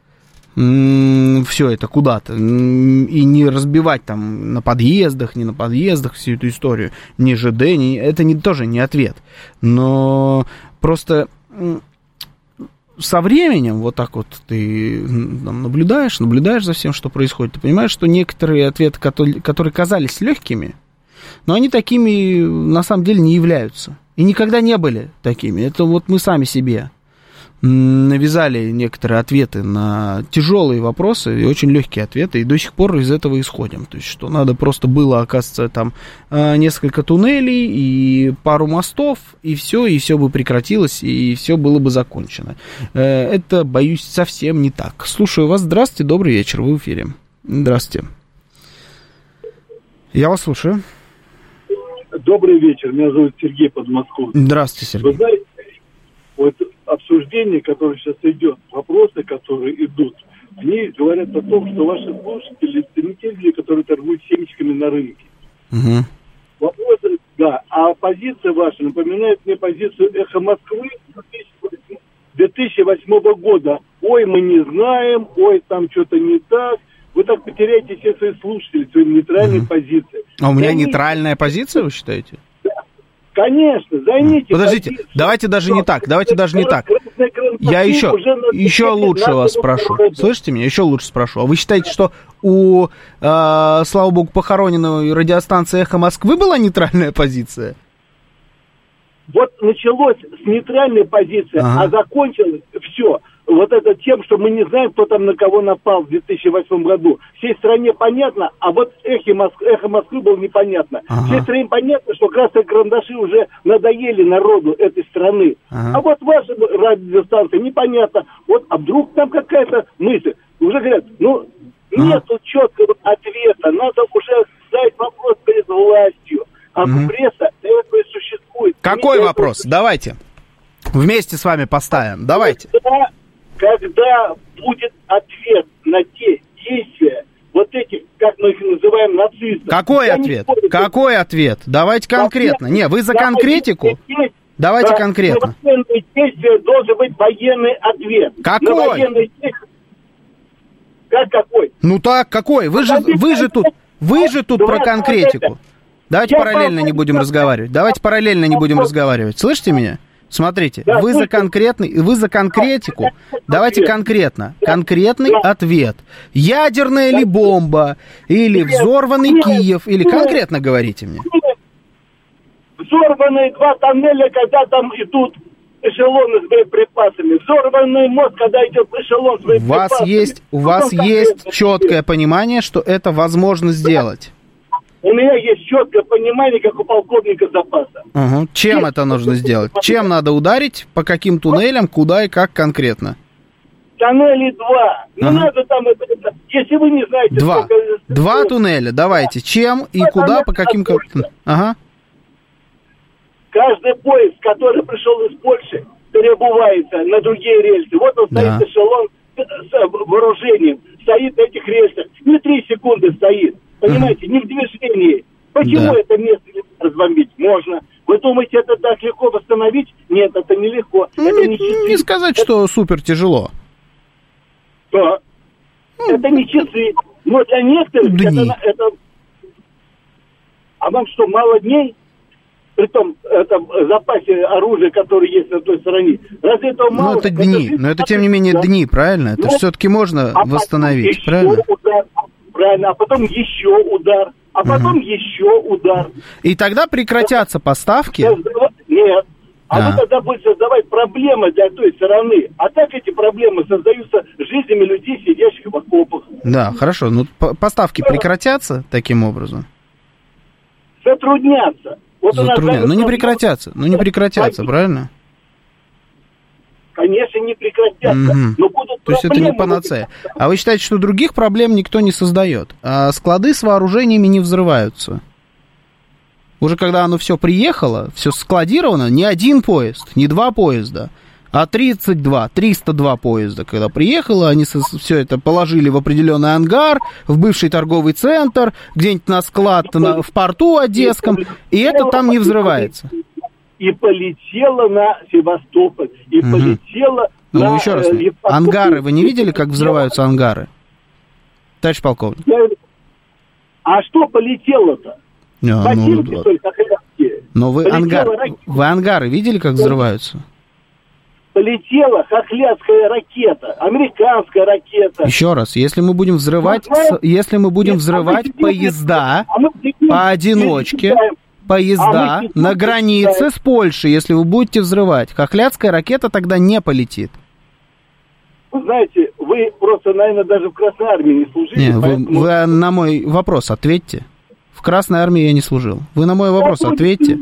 Speaker 3: все это куда-то. И не разбивать там на подъездах, не на подъездах всю эту историю. Ни ЖД, это тоже не ответ. Но просто... Со временем, вот так вот ты наблюдаешь за всем, что происходит, ты понимаешь, что некоторые ответы, которые казались легкими, но они такими на самом деле не являются. И никогда не были такими. Это вот мы сами себе навязали некоторые ответы на тяжелые вопросы и очень легкие ответы, и до сих пор из этого исходим. То есть, что надо просто было, оказывается, там несколько туннелей и пару мостов, и все бы прекратилось, и все было бы закончено. Это, боюсь, совсем не так. Слушаю вас. Здравствуйте, добрый вечер, вы в эфире. Здравствуйте. Я вас слушаю.
Speaker 12: Добрый вечер, меня зовут Сергей Подмосковский.
Speaker 3: Здравствуйте, Сергей.
Speaker 12: Вы знаете, вот обсуждение, которое сейчас идет, вопросы, которые идут, они говорят о том, что ваши слушатели — это не те люди, которые торгуют семечками на рынке.
Speaker 3: Угу.
Speaker 12: Вопросы, да. А позиция ваша напоминает мне позицию «Эхо Москвы» 2008 года. Ой, мы не знаем, ой, там что-то не так. Вы так потеряете все свои слушатели, свои нейтральные позиции.
Speaker 3: А у меня нейтральная позиция, вы считаете?
Speaker 12: Конечно, займите.
Speaker 3: Подождите,
Speaker 12: позицию.
Speaker 3: давайте даже не так. Я еще лучше вас спрошу. Слышите меня? Еще лучше спрошу. А вы считаете, что у, слава богу, похороненной радиостанции «Эхо Москвы» была нейтральная позиция?
Speaker 12: Вот началось с нейтральной позиции, а закончилось все. Вот это тем, что мы не знаем, кто там на кого напал в 2008 году. Всей стране понятно, а вот «Эхо Москвы» было непонятно. Всей стране понятно, что красные карандаши уже надоели народу этой страны. А вот ваша радиостанция непонятно. Вот, а вдруг там какая-то мысль. Уже говорят, нету четкого ответа. Надо уже ставить вопрос перед властью. А пресса для этого и существует.
Speaker 3: Какой вопрос? Давайте. Вместе с вами поставим. Давайте.
Speaker 12: Когда будет ответ на те действия, вот этих, как мы их называем, нацистов.
Speaker 3: Какой ответ? Какой ответ? Давайте конкретно. Не, вы за конкретику? Давайте конкретно.
Speaker 12: На военные действия должен быть военный ответ.
Speaker 3: Какой?
Speaker 12: Как какой?
Speaker 3: Ну так, какой? Вы же тут про конкретику. Давайте параллельно не будем разговаривать. Слышите меня? Смотрите, вы за конкретику. Давайте конкретно. Конкретный ответ. Ядерная ли бомба? Или взорванный Киев? Или конкретно говорите мне.
Speaker 12: Взорванные 2 тоннеля, когда там идут эшелоны с боеприпасами. Взорванный мост, когда идет эшелон с боеприпасами.
Speaker 3: У вас есть четкое понимание, что это возможно сделать?
Speaker 12: У меня есть четкое понимание, как у полковника запаса.
Speaker 3: Чем это нужно сделать? Чем надо ударить? По каким туннелям? Куда и как конкретно?
Speaker 12: Тоннелей 2. Не надо там это. Если вы не знаете...
Speaker 3: 2 туннеля. Давайте. Чем и куда, по каким...
Speaker 12: Каждый поезд, который пришел из Польши, переобувается на другие рельсы. Вот он стоит эшелон с вооружением. Стоит на этих рельсах. Не 3 секунды стоит. Понимаете, не в движении. Почему это место нельзя разбомбить? Можно. Вы думаете, это так легко восстановить? Нет, это нелегко. Это не часы.
Speaker 3: Не сказать, что супер тяжело.
Speaker 12: Да. Это не часы. Но для некоторых это... А вам что, мало дней? При том запасе оружия, которое есть на той стороне. Разве этого мало?
Speaker 3: Ну, это дни. Но это, тем не менее, дни, правильно? Это все-таки можно восстановить, правильно?
Speaker 12: Правильно, а потом еще удар, а потом еще удар.
Speaker 3: И тогда прекратятся поставки?
Speaker 12: Нет, А вы тогда будете создавать проблемы для той стороны. А так эти проблемы создаются жизнями людей, сидящих в окопах.
Speaker 3: Да, хорошо. Ну, поставки прекратятся таким образом?
Speaker 12: Затруднятся. Вот
Speaker 3: затруднятся. Не прекратятся, правильно?
Speaker 12: Конечно, не прекратятся. Но будут
Speaker 3: То есть это не панацея. А вы считаете, что других проблем никто не создает? А склады с вооружениями не взрываются? Уже когда оно все приехало, все складировано, не один поезд, не 2 поезда, а 302 поезда. Когда приехало, они все это положили в определенный ангар, в бывший торговый центр, где-нибудь на склад в порту одесском, и это там не взрывается.
Speaker 12: И полетело на Севастополь, и полетело на...
Speaker 3: Ну, еще раз, ангары, вы не видели, как взрываются ангары? Товарищ полковник.
Speaker 12: А что полетело-то?
Speaker 3: Но вы ангары видели, как взрываются?
Speaker 12: Полетела хохлядская ракета, американская ракета.
Speaker 3: Еще раз, если мы будем взрывать поезда поодиночке, поезда на границе с Польшей, если вы будете взрывать, хохлядская ракета тогда не полетит.
Speaker 12: Вы знаете, вы просто, наверное, даже в Красной Армии не служили.
Speaker 3: Не, вы на мой вопрос ответьте. В Красной Армии я не служил. Вы на мой вопрос ответьте.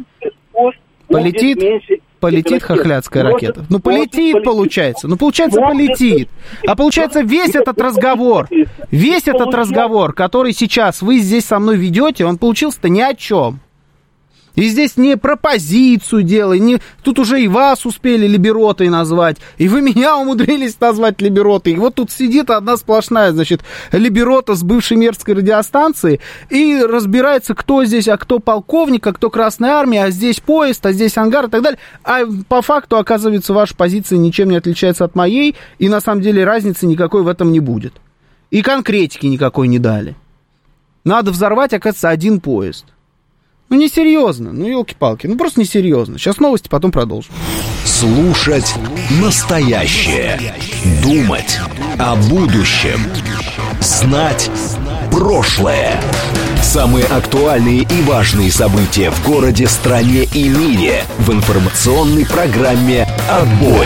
Speaker 3: Полетит хохлядская ракета. Ну, полетит, получается. Ну, получается, полетит. А получается, весь этот разговор, который сейчас вы здесь со мной ведете, он получился-то ни о чем. И здесь не про позицию дело, тут уже и вас успели либеротой назвать, и вы меня умудрились назвать либеротой. И вот тут сидит одна сплошная, значит, либерота с бывшей Мерской радиостанции, и разбирается, кто здесь, а кто полковник, а кто Красная Армия, а здесь поезд, а здесь ангар и так далее. А по факту, оказывается, ваша позиция ничем не отличается от моей, и на самом деле разницы никакой в этом не будет. И конкретики никакой не дали. Надо взорвать, оказывается, один поезд. Ну, несерьезно, ну, елки-палки, ну, просто несерьезно. Сейчас новости, потом продолжим.
Speaker 1: Слушать настоящее. Думать о будущем. Знать прошлое. Самые актуальные и важные события в городе, стране и мире в информационной программе «Отбой».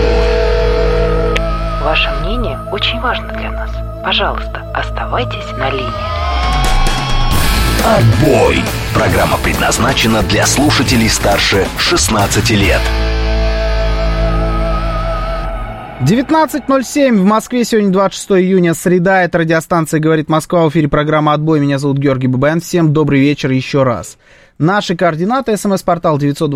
Speaker 2: Ваше мнение очень важно для нас. Пожалуйста, оставайтесь на линии.
Speaker 1: «Отбой». Программа предназначена для слушателей старше 16 лет.
Speaker 3: 19:07 в Москве. Сегодня 26 июня, среда. Это радиостанция «Говорит Москва». В эфире программа «Отбой». Меня зовут Георгий Бабаян. Всем добрый вечер еще раз. Наши координаты: СМС-портал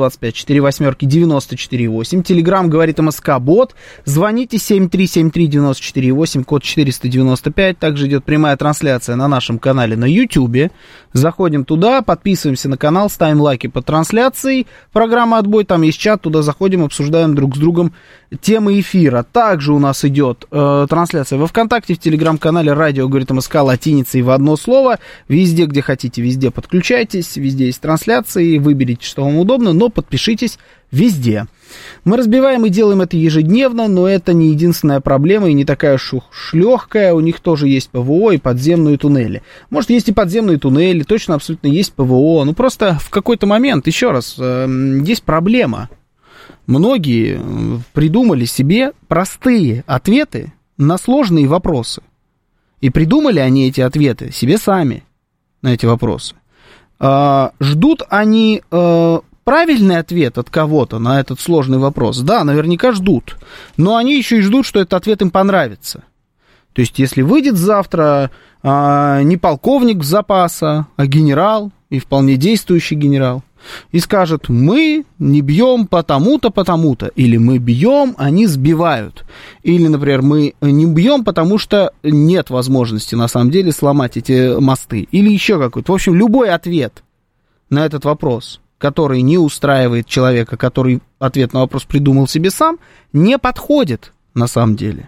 Speaker 3: 925-48-94-8. Телеграм «Говорит МСК-бот». Звоните 7373-94-8, код 495. Также идет прямая трансляция на нашем канале на YouTube. Заходим туда, подписываемся на канал, ставим лайки под трансляцией. Программа «Отбой», там есть чат, туда заходим, обсуждаем друг с другом темы эфира. Также у нас идет трансляция во ВКонтакте, в Телеграм-канале «Радио Говорит МСК» латиницей в одно слово. Везде, где хотите, везде подключайтесь, везде есть трансляции, выберите, что вам удобно, но подпишитесь везде. Мы разбиваем и делаем это ежедневно, но это не единственная проблема и не такая уж легкая. У них тоже есть ПВО и подземные туннели. Может, есть и подземные туннели, точно абсолютно есть ПВО. Ну, просто в какой-то момент, еще раз, есть проблема. Многие придумали себе простые ответы на сложные вопросы. И придумали они эти ответы себе сами на эти вопросы. Ждут они правильный ответ от кого-то на этот сложный вопрос? Да, наверняка ждут. Но они еще и ждут, что этот ответ им понравится. То есть, если выйдет завтра не полковник запаса, а генерал, и вполне действующий генерал, и скажет: мы не бьем потому-то, потому-то, или мы бьем, они сбивают, или, например, мы не бьем, потому что нет возможности на самом деле сломать эти мосты, или еще какой-то. В общем, любой ответ на этот вопрос, который не устраивает человека, который ответ на вопрос придумал себе сам, не подходит на самом деле.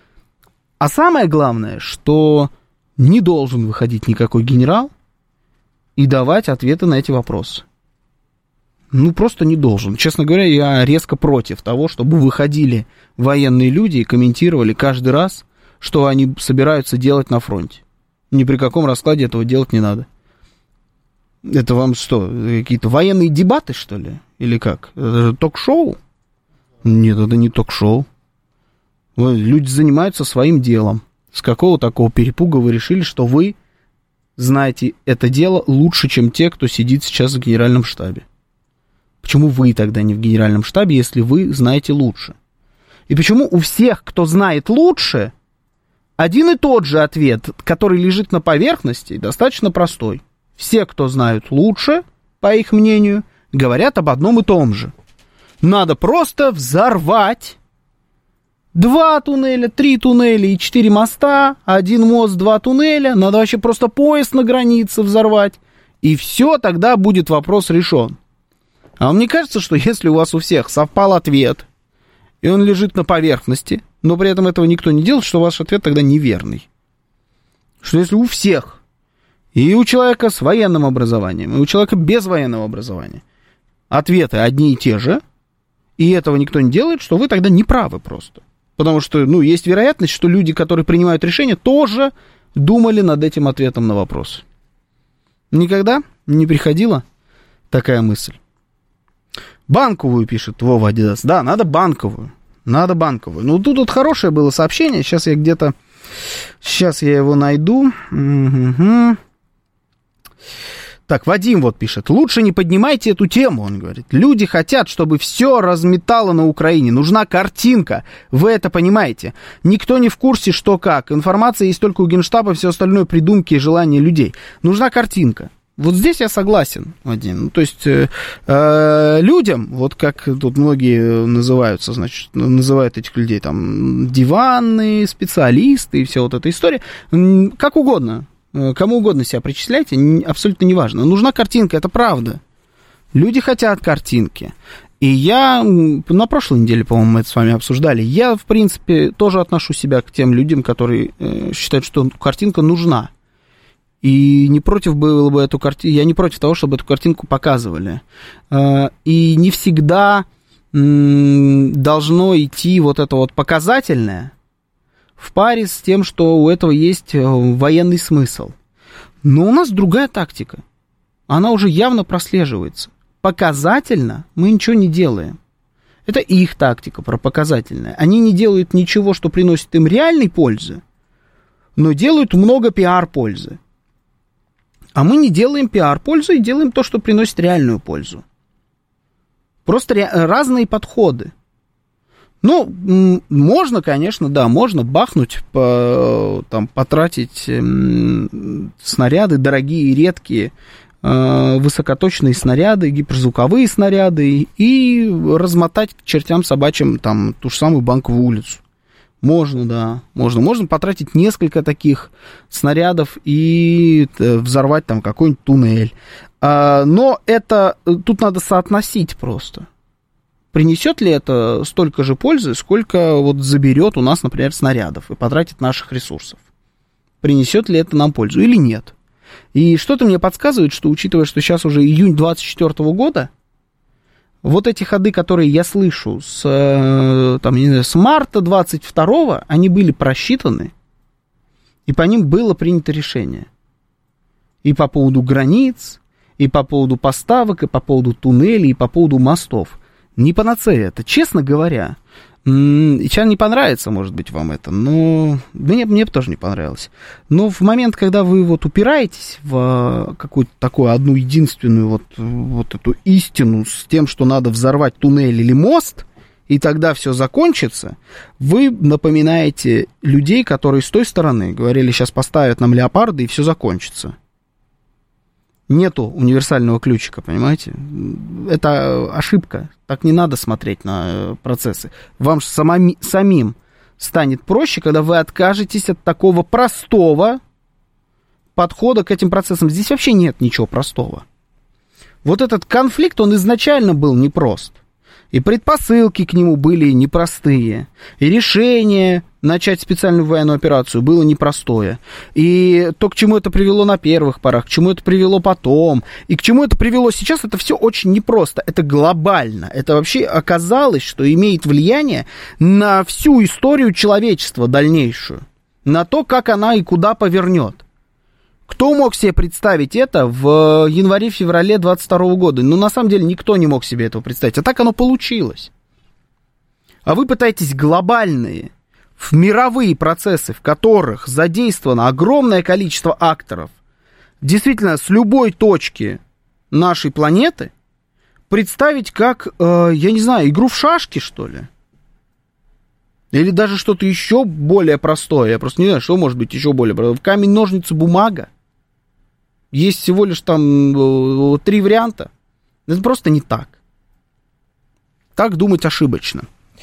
Speaker 3: А самое главное, что не должен выходить никакой генерал и давать ответы на эти вопросы. Ну, просто не должен. Честно говоря, я резко против того, чтобы выходили военные люди и комментировали каждый раз, что они собираются делать на фронте. Ни при каком раскладе этого делать не надо. Это вам что, какие-то военные дебаты, что ли? Или как? Это же ток-шоу? Нет, это не ток-шоу. Люди занимаются своим делом. С какого такого перепуга вы решили, что вы знаете это дело лучше, чем те, кто сидит сейчас в генеральном штабе? Почему вы тогда не в генеральном штабе, если вы знаете лучше? И почему у всех, кто знает лучше, один и тот же ответ, который лежит на поверхности, достаточно простой. Все, кто знают лучше, по их мнению, говорят об одном и том же. Надо просто взорвать 2 туннеля, 3 туннеля и 4 моста, 1 мост, 2 туннеля, надо вообще просто поезд на границе взорвать, и все, тогда будет вопрос решен. А вам не кажется, что если у вас у всех совпал ответ, и он лежит на поверхности, но при этом этого никто не делает, что ваш ответ тогда неверный? Что если у всех, и у человека с военным образованием, и у человека без военного образования, ответы одни и те же, и этого никто не делает, что вы тогда не правы просто. Потому что, есть вероятность, что люди, которые принимают решения, тоже думали над этим ответом на вопрос. Никогда не приходила такая мысль. Банковую, пишет Вова Адидас. Да, надо банковую. Надо банковую. Ну, тут вот хорошее было сообщение. Сейчас я его найду. Угу. Так, Вадим вот пишет. Лучше не поднимайте эту тему, он говорит. Люди хотят, чтобы все разметало на Украине. Нужна картинка. Вы это понимаете. Никто не в курсе, что как. Информация есть только у Генштаба, все остальное придумки и желания людей. Нужна картинка. Вот здесь я согласен, Вадим. Ну, то есть людям, вот как тут многие называются, значит, называют этих людей там диванные специалисты и вся вот эта история, как угодно. Кому угодно себя причисляйте, абсолютно неважно. Нужна картинка, это правда. Люди хотят картинки. И я на прошлой неделе, по-моему, мы это с вами обсуждали. Я, в принципе, тоже отношу себя к тем людям, которые считают, что картинка нужна. И не против было бы эту картинку, я не против того, чтобы эту картинку показывали. И не всегда должно идти вот это вот показательное в паре с тем, что у этого есть военный смысл. Но у нас другая тактика. Она уже явно прослеживается. Показательно мы ничего не делаем. Это их тактика пропоказательная. Они не делают ничего, что приносит им реальной пользы, но делают много пиар-пользы. А мы не делаем пиар-пользу и делаем то, что приносит реальную пользу. Просто разные подходы. Ну, можно, конечно, да, можно бахнуть, потратить снаряды дорогие и редкие, высокоточные снаряды, гиперзвуковые снаряды и размотать к чертям собачьим там ту же самую Банковую улицу. Можно, да, можно. Можно потратить несколько таких снарядов и взорвать там какой-нибудь туннель. Но это тут надо соотносить просто. Принесет ли это столько же пользы, сколько вот заберет у нас, например, снарядов и потратит наших ресурсов? Принесет ли это нам пользу или нет? И что-то мне подсказывает, что, учитывая, что сейчас уже июнь 2024 года, вот эти ходы, которые я слышу с марта 22-го, они были просчитаны, и по ним было принято решение. И по поводу границ, и по поводу поставок, и по поводу туннелей, и по поводу мостов. Не панацея это, честно говоря. Сейчас не понравится, может быть, вам это, но мне бы тоже не понравилось. Но в момент, когда вы вот упираетесь в какую-то такую одну единственную вот эту истину с тем, что надо взорвать туннель или мост, и тогда все закончится, вы напоминаете людей, которые с той стороны говорили, сейчас поставят нам леопарды, и все закончится. Нету универсального ключика, понимаете? Это ошибка. Так не надо смотреть на процессы. Вам самим станет проще, когда вы откажетесь от такого простого подхода к этим процессам. Здесь вообще нет ничего простого. Вот этот конфликт, он изначально был непрост. И предпосылки к нему были непростые. И решение начать специальную военную операцию было непростое. И то, к чему это привело на первых порах, к чему это привело потом, и к чему это привело сейчас, это все очень непросто. Это глобально. Это вообще оказалось, что имеет влияние на всю историю человечества дальнейшую. На то, как она и куда повернет. Кто мог себе представить это в январе-феврале 22 года? Ну, на самом деле, никто не мог себе этого представить. А так оно получилось. А вы пытаетесь глобальные, мировые процессы, в которых задействовано огромное количество акторов, действительно, с любой точки нашей планеты, представить как, я не знаю, игру в шашки, что ли? Или даже что-то еще более простое. Я просто не знаю, что может быть еще более простое. Камень, ножницы, бумага. Есть всего лишь там 3 варианта. Это просто не так. Так думать ошибочно.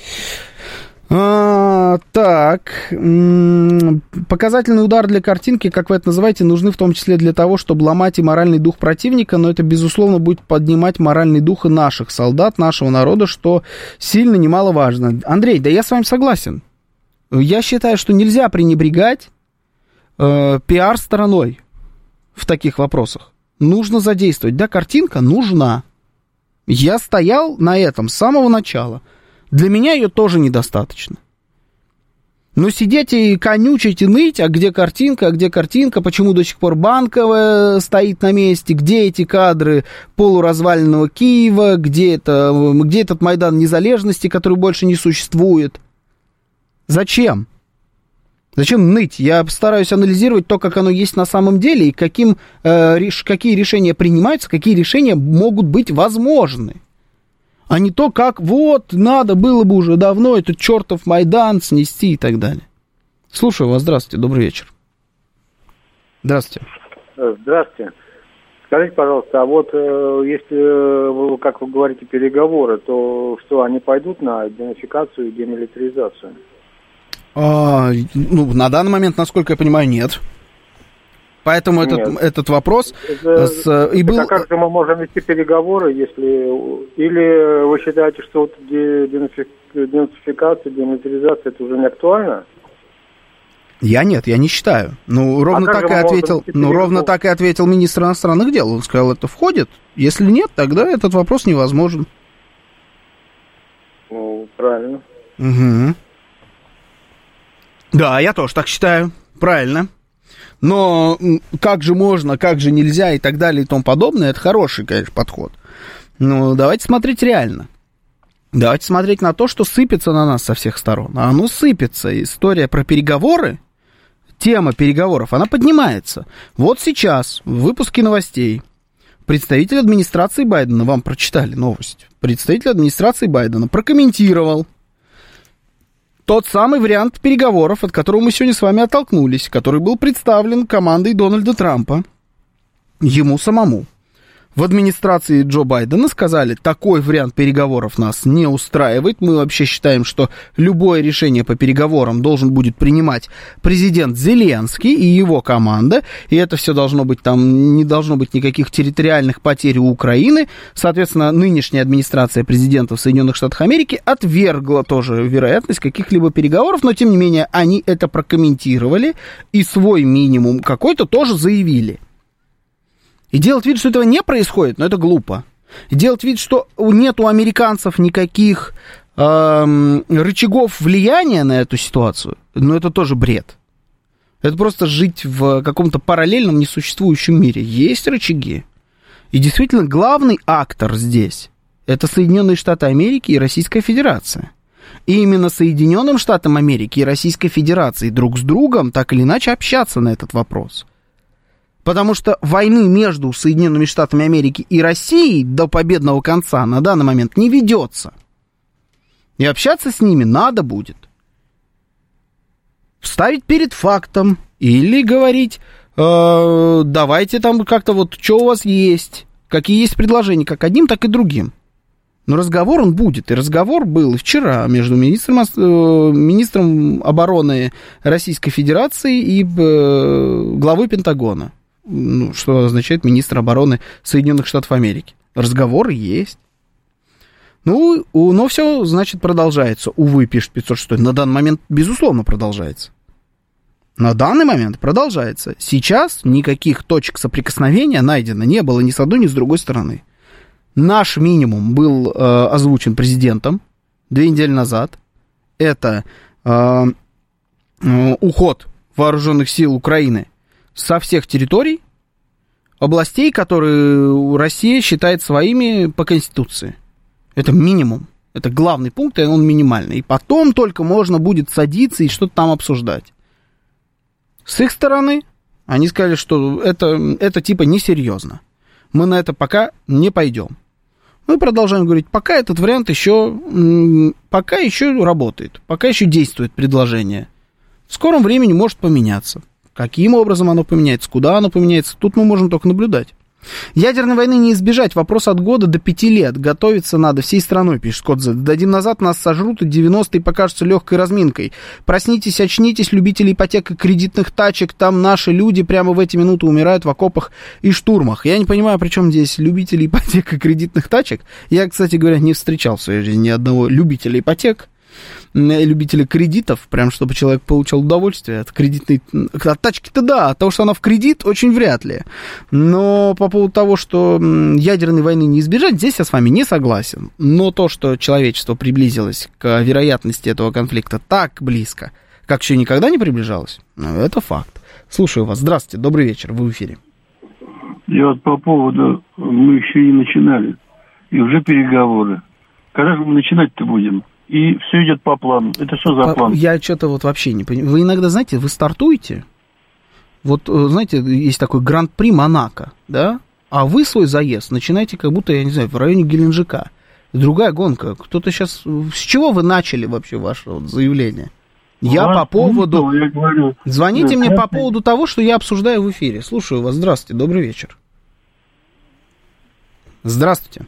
Speaker 3: Так, показательный удар для картинки, как вы это называете, нужны в том числе для того, чтобы ломать и моральный дух противника, но это, безусловно, будет поднимать моральный дух и наших солдат, нашего народа, что сильно немаловажно. Андрей, да я с вами согласен. Я считаю, что нельзя пренебрегать пиар-стороной в таких вопросах. Нужно задействовать. Да, картинка нужна. Я стоял на этом с самого начала. Для меня ее тоже недостаточно. Но сидеть и конючить и ныть, а где картинка, почему до сих пор Банковая стоит на месте, где эти кадры полуразваленного Киева, где этот Майдан Незалежности, который больше не существует. Зачем? Зачем ныть? Я стараюсь анализировать то, как оно есть на самом деле, и какие решения принимаются, какие решения могут быть возможны. А не то, как вот, надо было бы уже давно этот чертов Майдан снести и так далее. Слушаю вас, здравствуйте, добрый вечер. Здравствуйте.
Speaker 4: Здравствуйте. Скажите, пожалуйста, а вот если, как вы говорите, переговоры, то что, они пойдут на денацификацию и демилитаризацию?
Speaker 3: На данный момент, насколько я понимаю, нет. Поэтому этот вопрос...
Speaker 4: Как же мы можем вести переговоры, если... Или вы считаете, что вот денацификация, демилитаризация, это уже не актуально?
Speaker 3: Я не считаю. Ровно так и ответил министр иностранных дел. Он сказал, это входит. Если нет, тогда этот вопрос невозможен.
Speaker 4: Правильно.
Speaker 3: Угу. Да, я тоже так считаю. Правильно. Но как же можно, как же нельзя и так далее и тому подобное, это хороший, конечно, подход. Но давайте смотреть реально. Давайте смотреть на то, что сыпется на нас со всех сторон. А оно сыпется. История про переговоры, тема переговоров, она поднимается. Вот сейчас в выпуске новостей представитель администрации Байдена, вам прочитали новость, представитель администрации Байдена прокомментировал тот самый вариант переговоров, от которого мы сегодня с вами оттолкнулись, который был представлен командой Дональда Трампа ему самому. В администрации Джо Байдена сказали, такой вариант переговоров нас не устраивает. Мы вообще считаем, что любое решение по переговорам должен будет принимать президент Зеленский и его команда. И это все должно быть, там не должно быть никаких территориальных потерь у Украины. Соответственно, нынешняя администрация президента в Соединенных Штатах Америки отвергла тоже вероятность каких-либо переговоров. Но, тем не менее, они это прокомментировали и свой минимум какой-то тоже заявили. И делать вид, что этого не происходит, это глупо. И делать вид, что нет у американцев никаких рычагов влияния на эту ситуацию, это тоже бред. Это просто жить в каком-то параллельном несуществующем мире. Есть рычаги. И действительно, главный актор здесь — это Соединенные Штаты Америки и Российская Федерация. И именно Соединенным Штатам Америки и Российской Федерации друг с другом так или иначе общаться на этот вопрос. Потому что войны между Соединенными Штатами Америки и Россией до победного конца на данный момент не ведется. И общаться с ними надо будет. Ставить перед фактом или говорить, давайте там как-то вот, что у вас есть, какие есть предложения, как одним, так и другим. Но разговор он будет. И разговор был вчера между министром обороны Российской Федерации и главой Пентагона. Что означает министр обороны Соединенных Штатов Америки. Разговор есть. Но все, значит, продолжается. Увы, пишет 506. На данный момент, безусловно, продолжается. На данный момент продолжается. Сейчас никаких точек соприкосновения найдено не было ни с одной, ни с другой стороны. Наш минимум был озвучен президентом 2 недели назад. Это уход вооруженных сил Украины, со всех территорий, областей, которые Россия считает своими по Конституции. Это минимум. Это главный пункт, и он минимальный. И потом только можно будет садиться и что-то там обсуждать. С их стороны они сказали, что это типа несерьезно. Мы на это пока не пойдем. Мы продолжаем говорить, пока этот вариант еще работает, пока еще действует предложение. В скором времени может поменяться. Каким образом оно поменяется, куда оно поменяется, тут мы можем только наблюдать. Ядерной войны не избежать, вопрос от года до 5 лет. Готовиться надо всей страной, пишет Кодзе. Дадим назад, нас сожрут, и 90-е покажутся легкой разминкой. Проснитесь, очнитесь, любители ипотек и кредитных тачек. Там наши люди прямо в эти минуты умирают в окопах и штурмах. Я не понимаю, при чем здесь любители ипотек и кредитных тачек. Я, кстати говоря, не встречал в своей жизни ни одного любителя ипотек, любителя кредитов, прям чтобы человек получал удовольствие от кредитной... От тачки-то да, от того, что она в кредит, очень вряд ли. Но по поводу того, что ядерной войны не избежать, здесь я с вами не согласен. Но то, что человечество приблизилось к вероятности этого конфликта так близко, как еще никогда не приближалось, это факт. Слушаю вас. Здравствуйте, добрый вечер, вы в эфире.
Speaker 5: Я вот по поводу... Мы еще не начинали, и уже переговоры. Когда же мы начинать-то будем? И все идет по плану. Это что за план?
Speaker 3: Я что-то вот вообще не понимаю. Вы иногда, знаете, вы стартуете, вот, знаете, есть такой Гран-при Монако, да, а вы свой заезд начинаете как будто, я не знаю, в районе Геленджика. Другая гонка. Кто-то сейчас... С чего вы начали вообще ваше вот заявление? Я по поводу...
Speaker 5: Я говорю,
Speaker 3: звоните мне по поводу того, что я обсуждаю в эфире. Слушаю вас. Здравствуйте, добрый вечер. Здравствуйте.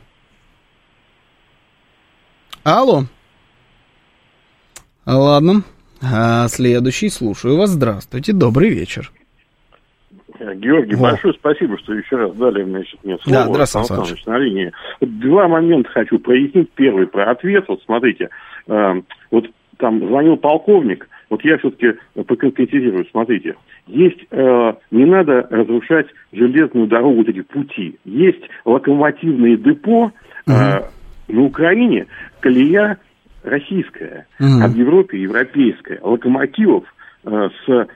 Speaker 3: Алло. Ладно. Следующий, слушаю вас. Здравствуйте, добрый вечер.
Speaker 6: Георгий, большое спасибо, что еще раз дали мне слово.
Speaker 3: Да, здравствуйте, Александр.
Speaker 6: На линии. Два момента хочу прояснить. Первый про ответ. Вот смотрите, вот там звонил полковник, вот я все-таки поконкретизирую. Смотрите, есть, не надо разрушать железную дорогу, вот эти пути. Есть локомотивные депо на Украине, колея российская, а в Европе европейская. Локомотивов с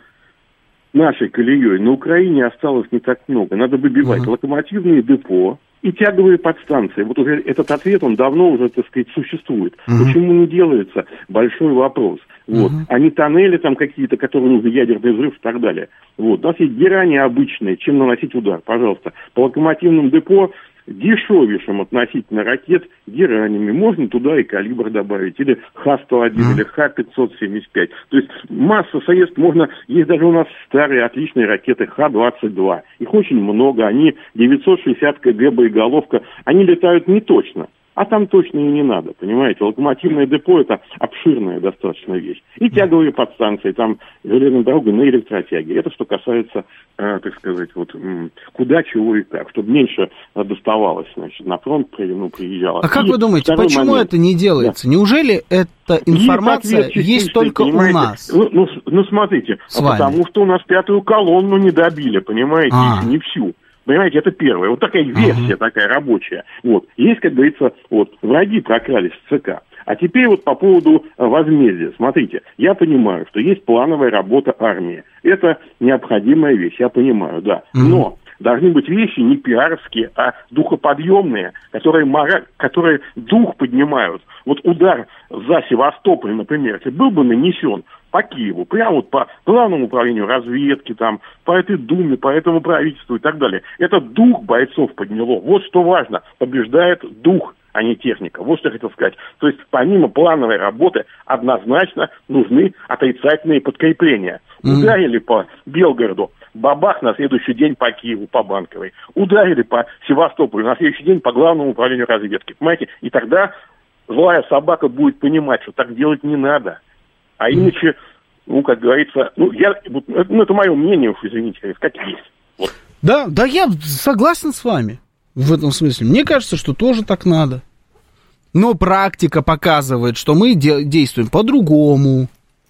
Speaker 6: нашей колеей на Украине осталось не так много. Надо выбивать локомотивные депо и тяговые подстанции. Вот уже этот ответ, он давно уже, так сказать, существует. Почему не делается? Большой вопрос. Вот. А не тоннели там какие-то, которые нужны, ядерный взрыв и так далее. Вот. У нас есть герани обычные, чем наносить удар, пожалуйста. По локомотивным депо дешевейшим относительно ракет геранями. Можно туда и калибр добавить. Или Х-101, или Х-575. То есть масса средств можно... Есть даже у нас старые отличные ракеты Х-22. Их очень много. Они 960 кг боеголовка. Они летают не точно. А там точно и не надо, понимаете. Локомотивное депо – это обширная достаточно вещь. И тяговые подстанции, там железная дорога на электротяге. Это что касается, так сказать, вот куда, чего и как. Чтобы меньше доставалось, значит, на фронт приезжало.
Speaker 3: А как вы думаете, почему это не делается? Да. Неужели эта информация есть только понимаете? У нас?
Speaker 6: Ну, смотрите, потому что у нас пятую колонну не добили, понимаете, не всю. Понимаете, это первое. Вот такая версия, такая рабочая. Вот. Есть, как говорится, вот, враги прокрались в ЦК. А теперь вот по поводу возмездия. Смотрите, я понимаю, что есть плановая работа армии. Это необходимая вещь, я понимаю, да. Но должны быть вещи не пиаровские, а духоподъемные, которые дух поднимают. Вот удар за Севастополь, например, если был бы нанесен по Киеву, прямо вот по главному управлению разведки, там, по этой Думе, по этому правительству и так далее. Это дух бойцов подняло. Вот что важно. Побеждает дух, а не техника. Вот что я хотел сказать. То есть помимо плановой работы однозначно нужны отрицательные подкрепления. Ударили по Белгороду, бабах на следующий день по Киеву, по Банковой. Ударили по Севастополю, на следующий день по главному управлению разведки. Понимаете? И тогда злая собака будет понимать, что так делать не надо. А иначе, ну, как говорится, это мое мнение, уж извините, как есть. Вот.
Speaker 3: Да, я согласен с вами в этом смысле. Мне кажется, что тоже так надо. Но практика показывает, что мы действуем по-другому.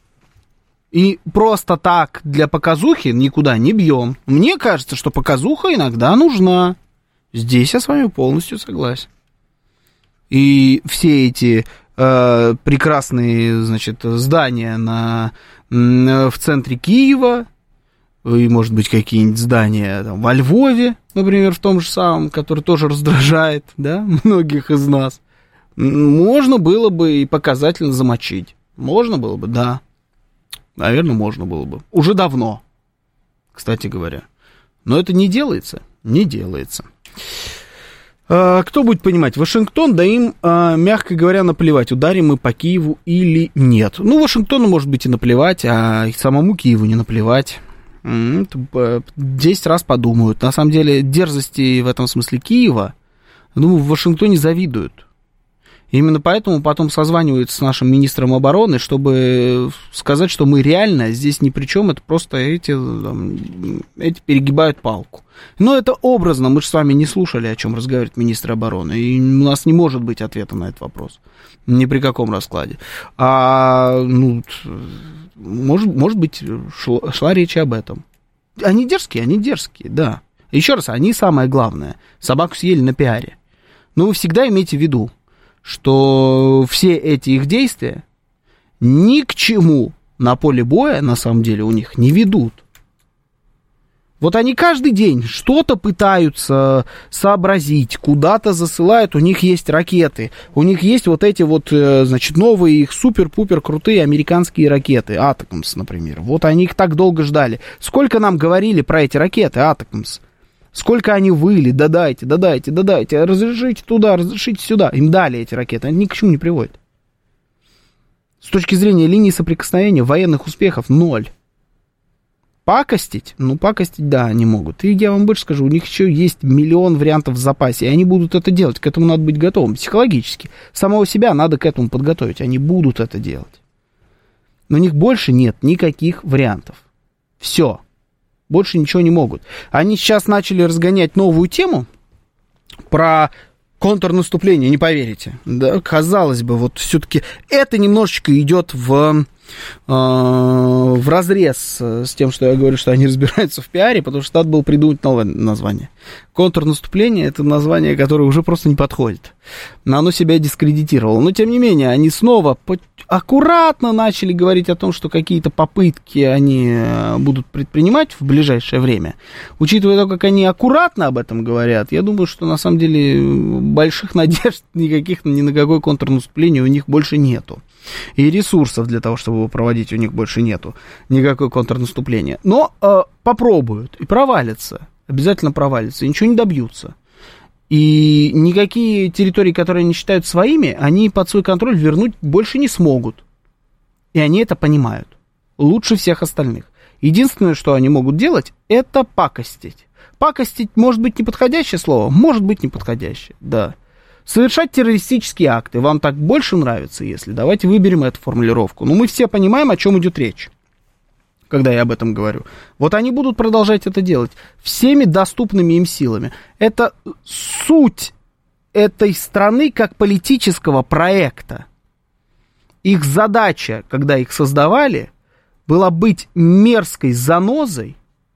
Speaker 3: И просто так для показухи никуда не бьем. Мне кажется, что показуха иногда нужна. Здесь я с вами полностью согласен. И все эти прекрасные, значит, здания в центре Киева, и, может быть, какие-нибудь здания там, во Львове, например, в том же самом, который тоже раздражает, да, многих из нас, можно было бы и показательно замочить. Можно было бы, да. Наверное, можно было бы. Уже давно, кстати говоря. Но это не делается. Не делается. Кто будет понимать? Вашингтон, да им, мягко говоря, наплевать, ударим мы по Киеву или нет. Ну, Вашингтону, может быть, и наплевать, а самому Киеву не наплевать. 10 раз подумают. На самом деле, дерзости в этом смысле Киева, думаю, в Вашингтоне завидуют. Именно поэтому потом созваниваются с нашим министром обороны, чтобы сказать, что мы реально здесь ни при чем, это просто эти перегибают палку. Но это образно, мы же с вами не слушали, о чем разговаривает министр обороны, и у нас не может быть ответа на этот вопрос, ни при каком раскладе. Может быть, шла речь об этом. Они дерзкие, да. Еще раз, они самое главное. Собаку съели на пиаре. Но вы всегда имейте в виду, что все эти их действия ни к чему на поле боя, на самом деле, у них не ведут. Вот они каждый день что-то пытаются сообразить, куда-то засылают, у них есть ракеты, у них есть вот эти вот, значит, новые их супер-пупер крутые американские ракеты, Атакамс, например. Вот они их так долго ждали. Сколько нам говорили про эти ракеты, Атакамс? Сколько они выли, додайте, разрешите туда, разрешите сюда. Им дали эти ракеты, они ни к чему не приводят. С точки зрения линии соприкосновения, военных успехов 0. Пакостить? Пакостить, да, они могут. И я вам больше скажу, у них еще есть миллион вариантов в запасе, и они будут это делать. К этому надо быть готовым психологически. Самого себя надо к этому подготовить, они будут это делать. Но у них больше нет никаких вариантов. Все. Больше ничего не могут. Они сейчас начали разгонять новую тему про контрнаступление, не поверите. Да, казалось бы, вот все-таки это немножечко идет в разрез с тем, что я говорю, что они разбираются в пиаре, потому что надо было придумать новое название. Контрнаступление — это название, которое уже просто не подходит. Но оно себя дискредитировало. Но, тем не менее, они снова аккуратно начали говорить о том, что какие-то попытки они будут предпринимать в ближайшее время. Учитывая то, как они аккуратно об этом говорят, я думаю, что, на самом деле, больших надежд никаких ни на какое контрнаступление у них больше нету. И ресурсов для того, чтобы его проводить, у них больше нету. Никакое контрнаступление. Но попробуют и провалятся. Обязательно провалятся. И ничего не добьются. И никакие территории, которые они считают своими, они под свой контроль вернуть больше не смогут. И они это понимают. Лучше всех остальных. Единственное, что они могут делать, это пакостить. Пакостить может быть неподходящее слово, может быть неподходящее, да. Совершать террористические акты. Вам так больше нравится, если? Давайте выберем эту формулировку. Мы все понимаем, о чем идет речь, когда я об этом говорю. Вот они будут продолжать это делать всеми доступными им силами. Это суть этой страны как политического проекта. Их задача, когда их создавали, была быть мерзкой занозой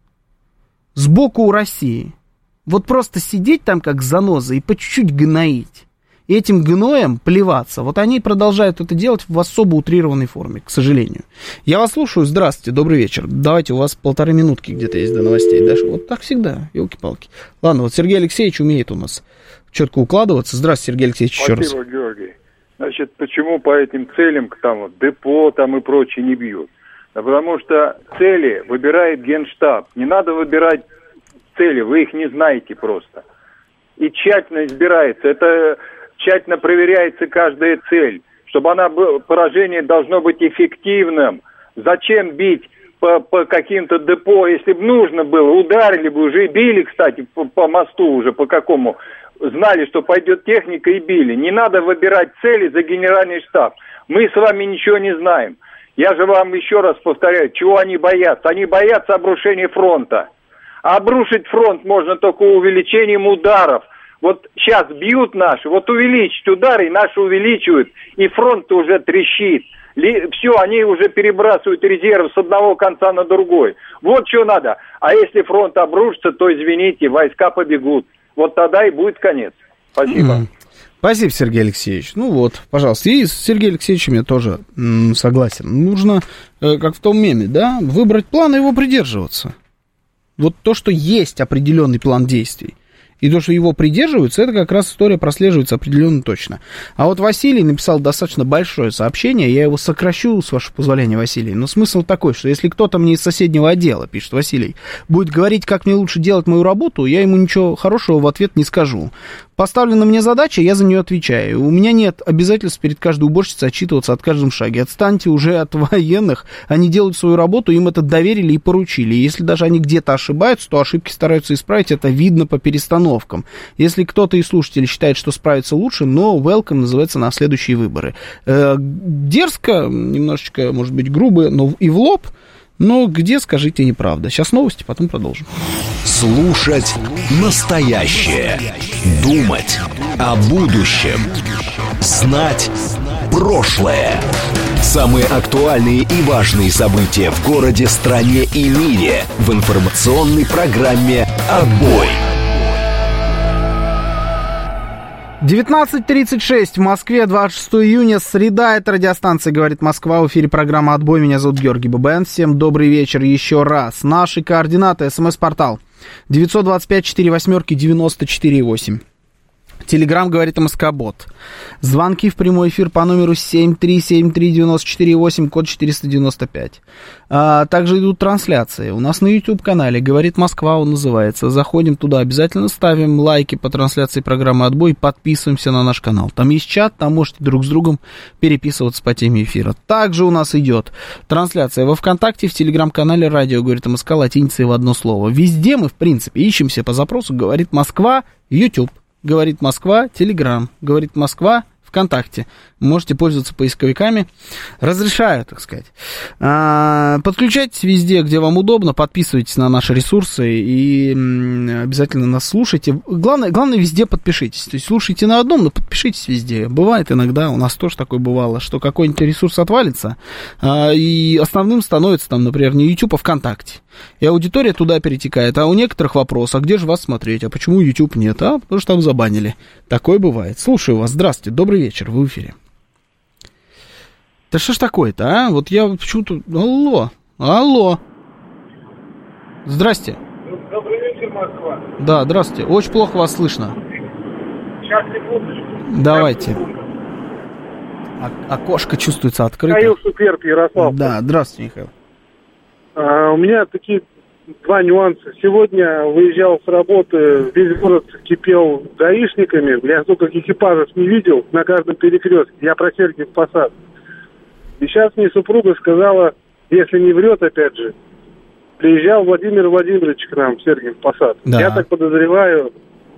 Speaker 3: сбоку у России. Вот просто сидеть там как заноза и по чуть-чуть гноить. И этим гноем плеваться. Вот они продолжают это делать в особо утрированной форме, к сожалению. Я вас слушаю. Здравствуйте, добрый вечер. Давайте, у вас 1,5 минутки где-то есть до новостей. Даже вот так всегда, елки-палки. Ладно, вот Сергей Алексеевич умеет у нас четко укладываться. Здравствуйте, Сергей Алексеевич, еще раз.
Speaker 10: Спасибо, Георгий. Значит, почему по этим целям, там, вот, депо там и прочее не бьют? Да потому что цели выбирает Генштаб. Не надо выбирать цели, вы их не знаете просто. И тщательно избирается. Это тщательно проверяется каждая цель. Чтобы она была, поражение должно быть эффективным. Зачем бить по каким-то депо? Если бы нужно было, ударили бы уже и били, кстати, по мосту уже, по какому. Знали, что пойдет техника и били. Не надо выбирать цели за генеральный штаб. Мы с вами ничего не знаем. Я же вам еще раз повторяю, чего они боятся? Они боятся обрушения фронта. А обрушить фронт можно только увеличением ударов. Вот сейчас бьют наши, вот увеличить удары, и наши увеличивают, и фронт уже трещит. Все, они уже перебрасывают резерв с одного конца на другой. Вот что надо. А если фронт обрушится, то, извините, войска побегут. Вот тогда и будет конец. Спасибо.
Speaker 3: Спасибо, Сергей Алексеевич. Ну вот, пожалуйста. И с Сергеем Алексеевичем я тоже согласен. Нужно, как в том меме, да, выбрать план и его придерживаться. Вот то, что есть определенный план действий, и то, что его придерживаются, это как раз история прослеживается определенно точно. А вот Василий написал достаточно большое сообщение, я его сокращу, с вашего позволения, Василий, но смысл такой, что если кто-то мне из соседнего отдела, пишет Василий, будет говорить, как мне лучше делать мою работу, я ему ничего хорошего в ответ не скажу. Поставлена мне задача, я за нее отвечаю. У меня нет обязательств перед каждой уборщицей отчитываться от каждом шаге. Отстаньте уже от военных, они делают свою работу, им это доверили и поручили. Если даже они где-то ошибаются, то ошибки стараются исправить, это видно по перестановкам. Если кто-то из слушателей считает, что справится лучше, но welcome называется на следующие выборы. Дерзко, немножечко, может быть, грубо, но и в лоб. Но где, скажите, неправда. Сейчас новости, потом продолжим.
Speaker 1: Слушать настоящее. Думать о будущем. Знать прошлое. Самые актуальные и важные события в городе, стране и мире в информационной программе «Отбой».
Speaker 3: 19:36 в Москве, 26 июня, среда, это радиостанция «Говорит Москва», в эфире программа «Отбой», меня зовут Георгий Бабаян, всем добрый вечер еще раз. Наши координаты, смс-портал 925-48-94-8. Телеграм «Говорит МСК-бот». Звонки в прямой эфир по номеру 7373948, код 495. Также идут трансляции. У нас на YouTube-канале «Говорит Москва» он называется. Заходим туда, обязательно ставим лайки по трансляции программы «Отбой», подписываемся на наш канал. Там есть чат, там можете друг с другом переписываться по теме эфира. Также у нас идет трансляция во ВКонтакте, в Телеграм-канале «Радио Говорит МСК» латиницей в одно слово. Везде мы, в принципе, ищемся по запросу «Говорит Москва», YouTube. Говорит Москва, Телеграм. Говорит Москва, ВКонтакте. Можете пользоваться поисковиками. Разрешаю, так сказать. Подключайтесь везде, где вам удобно. Подписывайтесь на наши ресурсы и обязательно нас слушайте. Главное, везде подпишитесь. То есть слушайте на одном, но подпишитесь везде. Бывает иногда, у нас тоже такое бывало, что какой-нибудь ресурс отвалится, и основным становится там, например, не YouTube, а ВКонтакте. И аудитория туда перетекает. А у некоторых вопрос, а где же вас смотреть? А почему YouTube нет? Потому что там забанили. Такое бывает. Слушаю вас. Здравствуйте. Добрый вечер. Вы в эфире. Да что ж такое-то, а? Вот я почему-то... Алло. Здрасте.
Speaker 13: Добрый вечер, Москва.
Speaker 3: Да, здравствуйте. Очень плохо вас слышно.
Speaker 13: Сейчас, секундочку.
Speaker 3: Давайте. Окошко чувствуется открыто.
Speaker 13: Михаил Суперт, Ярослав.
Speaker 3: Да, здравствуйте, Михаил.
Speaker 13: У меня такие два нюанса. Сегодня выезжал с работы, весь город кипел гаишниками. Я столько экипажев не видел на каждом перекрестке. Я про Сергиев Посад. И сейчас мне супруга сказала, если не врет, опять же, приезжал Владимир Владимирович к нам в Сергиев Посад. Да. Я так подозреваю,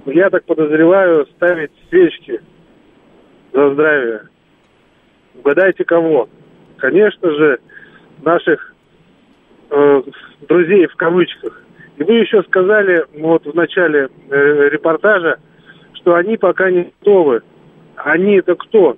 Speaker 13: ставить свечки за здравие. Угадайте кого? Конечно же, наших друзей в кавычках. И вы еще сказали вот в начале репортажа, что они пока не готовы. Они это кто?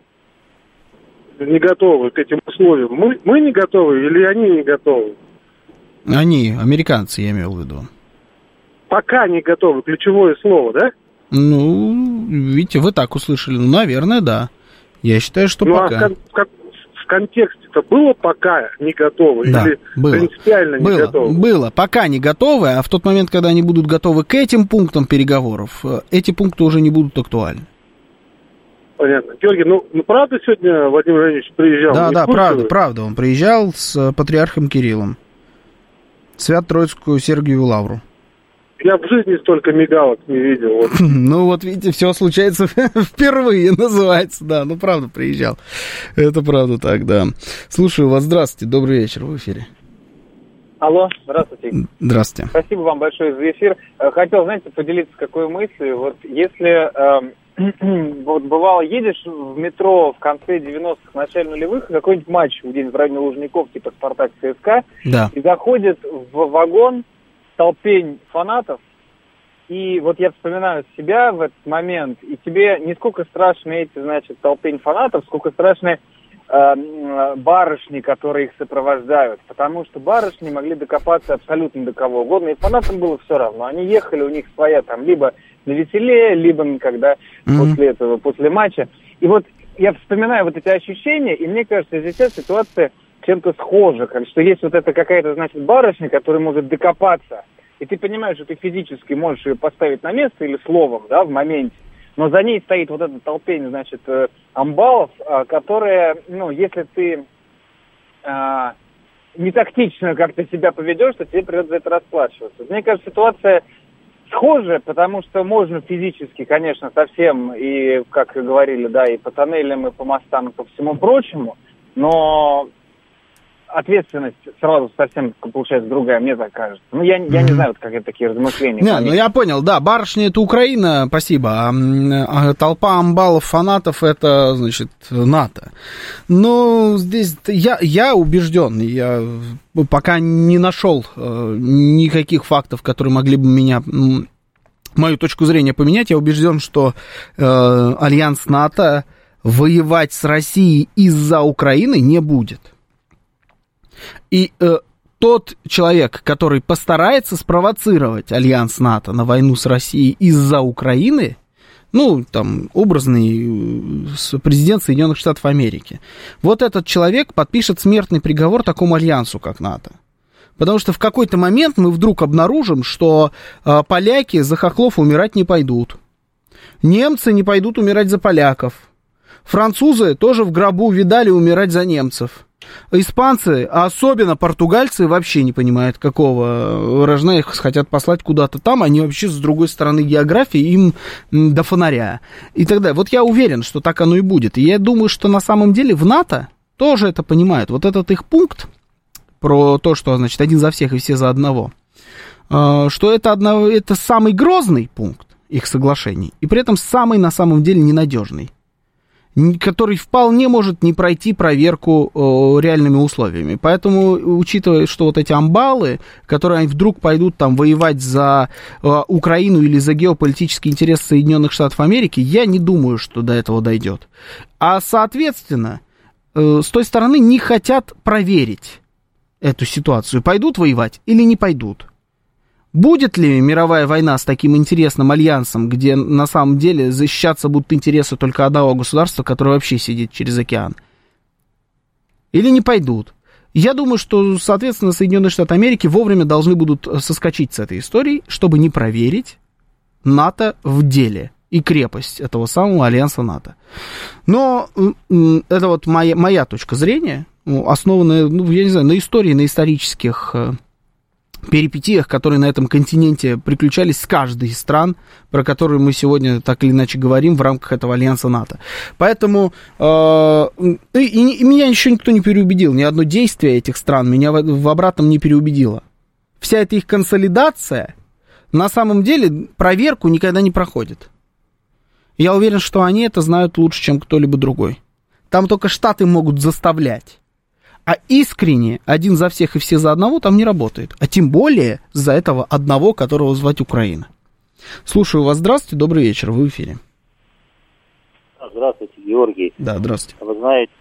Speaker 13: Не готовы к этим условиям. Мы не готовы или они не готовы?
Speaker 3: Они, американцы, я имел в виду.
Speaker 13: Пока не готовы, ключевое слово, да?
Speaker 3: Ну, видите, вы так услышали. Ну, наверное, да. Я считаю, что пока.
Speaker 13: А в контексте-то было пока не готовы?
Speaker 3: Да,
Speaker 13: или
Speaker 3: было.
Speaker 13: Принципиально не готовы?
Speaker 3: Было. Пока не готовы, а в тот момент, когда они будут готовы к этим пунктам переговоров, эти пункты уже не будут актуальны.
Speaker 13: Понятно. Георгий, ну правда сегодня Владимир Владимирович приезжал?
Speaker 3: Да, правда. Он приезжал с патриархом Кириллом. Свято-Троицкую Сергиеву Лавру.
Speaker 13: Я в жизни столько мигалок не видел. Вот.
Speaker 3: Ну, вот видите, все случается впервые, называется, да. Ну, правда, приезжал. Это правда так, да. Слушаю вас, здравствуйте, добрый вечер, в эфире.
Speaker 14: Алло, здравствуйте.
Speaker 3: Здравствуйте.
Speaker 14: Спасибо вам большое за эфир. Хотел, знаете, поделиться какой мыслью. Вот если... Вот бывало, едешь в метро в конце 90-х, начале нулевых, какой-нибудь матч где-нибудь в районе Лужников, типа Спартак ЦСКА,
Speaker 3: да.
Speaker 14: И заходит в вагон толпень фанатов, и вот я вспоминаю себя в этот момент, и тебе не сколько страшны эти, значит, толпень фанатов, сколько страшны барышни, которые их сопровождают, потому что барышни могли докопаться абсолютно до кого угодно, и фанатам было все равно. Они ехали, у них своя там либо на веселее, либо когда после матча. И вот я вспоминаю вот эти ощущения, и мне кажется, здесь ситуация чем-то схожа, что есть вот эта какая-то, значит, барышня, которая может докопаться и ты понимаешь, что ты физически можешь ее поставить на место или словом, да, в моменте, но за ней стоит вот эта толпень, значит, амбалов, которые, ну, если ты не тактично как-то себя поведешь, то тебе придется за это расплачиваться. Мне кажется, ситуация схожая, потому что можно физически, конечно, совсем, и, как говорили, да, и по тоннелям, и по мостам, и по всему прочему, но ответственность сразу совсем, получается, другая, мне так кажется. Ну, я не знаю, вот как это такие размышления.
Speaker 3: Не, ну я понял, да, барышня это Украина, спасибо, а толпа амбалов, фанатов это, значит, НАТО. Но здесь я убежден, я пока не нашел никаких фактов, которые могли бы мою точку зрения поменять, я убежден, что альянс НАТО воевать с Россией из-за Украины не будет. И тот человек, который постарается спровоцировать альянс НАТО на войну с Россией из-за Украины, ну, там, образный президент Соединенных Штатов Америки, вот этот человек подпишет смертный приговор такому альянсу, как НАТО. Потому что в какой-то момент мы вдруг обнаружим, что поляки за хохлов умирать не пойдут. Немцы не пойдут умирать за поляков. Французы тоже в гробу видали умирать за немцев. Испанцы, а особенно португальцы, вообще не понимают, какого рожна их хотят послать куда-то там. Они вообще с другой стороны географии, им до фонаря. И так далее. Вот я уверен, что так оно и будет. И я думаю, что на самом деле в НАТО тоже это понимают. Вот этот их пункт про то, что, значит, один за всех и все за одного, что это самый грозный пункт их соглашений. И при этом самый, на самом деле, ненадежный, который вполне может не пройти проверку реальными условиями. Поэтому, учитывая, что вот эти амбалы, которые вдруг пойдут там воевать за Украину или за геополитический интерес Соединенных Штатов Америки, я не думаю, что до этого дойдет. А, соответственно, с той стороны не хотят проверить эту ситуацию. Пойдут воевать или не пойдут? Будет ли мировая война с таким интересным альянсом, где на самом деле защищаться будут интересы только одного государства, которое вообще сидит через океан? Или не пойдут? Я думаю, что, соответственно, Соединенные Штаты Америки вовремя должны будут соскочить с этой истории, чтобы не проверить НАТО в деле и крепость этого самого альянса НАТО. Но это вот моя точка зрения, основанная, я не знаю, на истории, на исторических перипетиях, которые на этом континенте приключались с каждой из стран, про которые мы сегодня так или иначе говорим в рамках этого альянса НАТО. Поэтому меня еще никто не переубедил, ни одно действие этих стран меня в обратном не переубедило. Вся эта их консолидация на самом деле проверку никогда не проходит. Я уверен, что они это знают лучше, чем кто-либо другой. Там только Штаты могут заставлять. А искренне один за всех и все за одного там не работает. А тем более за этого одного, которого звать Украина. Слушаю вас. Здравствуйте, добрый вечер, вы в эфире.
Speaker 15: Здравствуйте, Георгий.
Speaker 3: Да, здравствуйте.
Speaker 15: Вы знаете,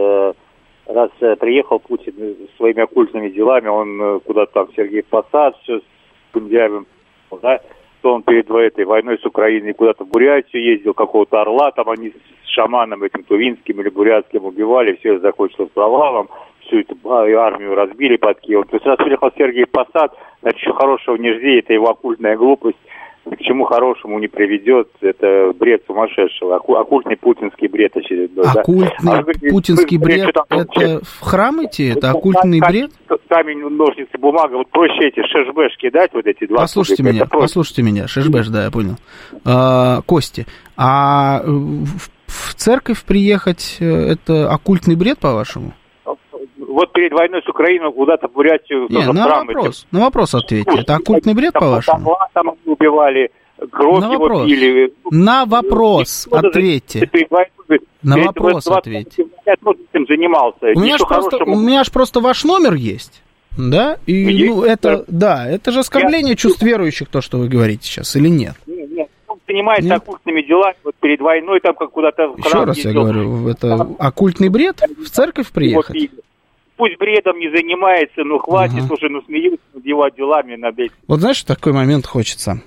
Speaker 15: раз приехал Путин своими оккультными делами, он куда-то там Сергей Посад, все с Кундявым, да, то он перед этой войной с Украиной куда-то в Бурятию ездил, какого-то орла, там они с шаманом этим тувинским или бурятским убивали, все это закончилось провалом. Всю эту армию разбили под Киевом. То есть раз приехал Сергей Посад, значит, ничего хорошего не жди, это его оккультная глупость, ни к чему хорошему не приведет, это бред сумасшедшего, оккультный путинский бред очередной.
Speaker 3: Оккультный путинский бред, это в храм идти, это оккультный бред?
Speaker 15: Камень, ножницы, бумага, вот проще эти шешбэш кидать, вот эти два.
Speaker 3: Послушайте меня, шешбэш, да, я понял. Кости, а в церковь приехать, это оккультный бред, по-вашему?
Speaker 15: Вот перед войной с Украиной куда-то в Бурятию...
Speaker 3: На вопрос ответьте. Это оккультный бред, по-вашему?
Speaker 15: Там убивали, кровь его пили.
Speaker 3: На вопрос ответьте. На вопрос ответьте.
Speaker 15: Этим занимался.
Speaker 3: У меня же просто ваш номер есть. Да? И, это же оскорбление чувств верующих, то, что вы говорите сейчас, или нет?
Speaker 15: Нет. Он занимается оккультными делами, вот перед войной там как куда-то...
Speaker 3: Еще раз я говорю, это оккультный бред? В церковь приехать?
Speaker 15: Пусть бредом не занимается, но хватит уже, смеются над его делами.
Speaker 3: Вот знаешь, в такой момент хочется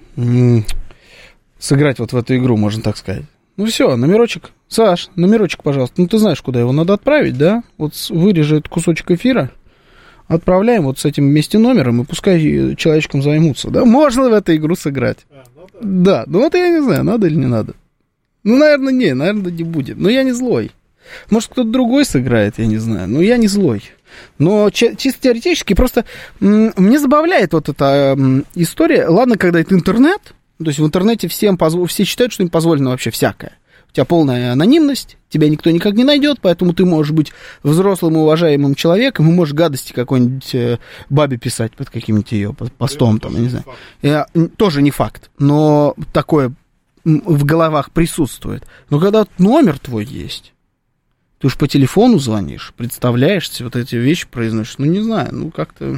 Speaker 3: сыграть вот в эту игру, можно так сказать. Ну все, номерочек. Саш, номерочек, пожалуйста. Ну ты знаешь, куда его надо отправить, да? Вот вырежи этот кусочек эфира, Отправляем вот с этим вместе номером, и пускай человечком займутся. Да, можно в эту игру сыграть. Да, ну вот я не знаю, надо или не надо. Ну, наверное, не будет. Но я не злой. Может, кто-то другой сыграет, я не знаю. Но я не злой. Но чисто теоретически просто мне забавляет вот эта история. Ладно, когда это интернет, то есть в интернете все считают, что им позволено вообще всякое. У тебя полная анонимность, тебя никто никак не найдет, поэтому ты можешь быть взрослым и уважаемым человеком и можешь гадости какой-нибудь бабе писать под каким-нибудь ее постом, там, я не знаю. Тоже не факт, но такое в головах присутствует. Но когда номер твой есть, ты уж по телефону звонишь, представляешься, вот эти вещи произносишь, ну, не знаю, ну, как-то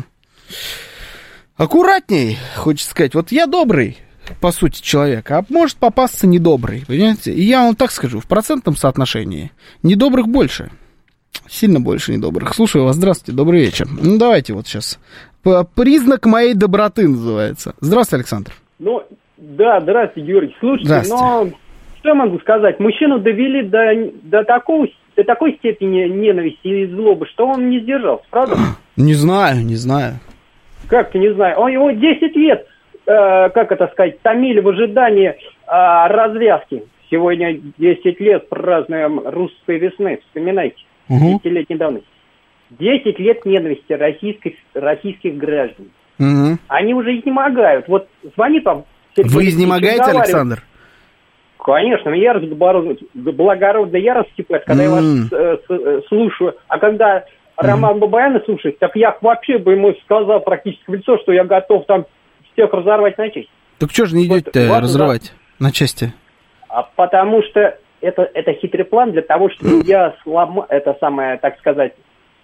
Speaker 3: аккуратней, хочется сказать. Вот я добрый, по сути, человек, а может попасться недобрый, понимаете? И я вам так скажу, в процентном соотношении недобрых больше, сильно больше недобрых. Слушаю вас, здравствуйте, добрый вечер. Ну, давайте вот сейчас. Признак моей доброты называется. Здравствуйте, Александр.
Speaker 16: Ну, да, здравствуйте, Георгий. Слушайте, но что я могу сказать? Мужчину довели до такой степени ненависти и злобы, что он не сдержался, правда?
Speaker 3: Не знаю.
Speaker 16: Как-то не знаю. Его 10 лет, как это сказать, томили в ожидании развязки. Сегодня 10 лет празднуем русской весны, вспоминайте, 10-летней давности. 10 лет ненависти российских граждан. Они уже изнемогают. Вот звонит вам...
Speaker 3: Вы изнемогаете, Александр?
Speaker 16: Конечно, ярость благородная ярость кипит, когда я вас слушаю. А когда Роман Бабаяна слушает, так я вообще бы ему сказал практически в лицо, что я готов там всех разорвать на части.
Speaker 3: Так что же не идете-то разрывать на части?
Speaker 16: Потому что это хитрый план для того, чтобы я сломал, это самое, так сказать...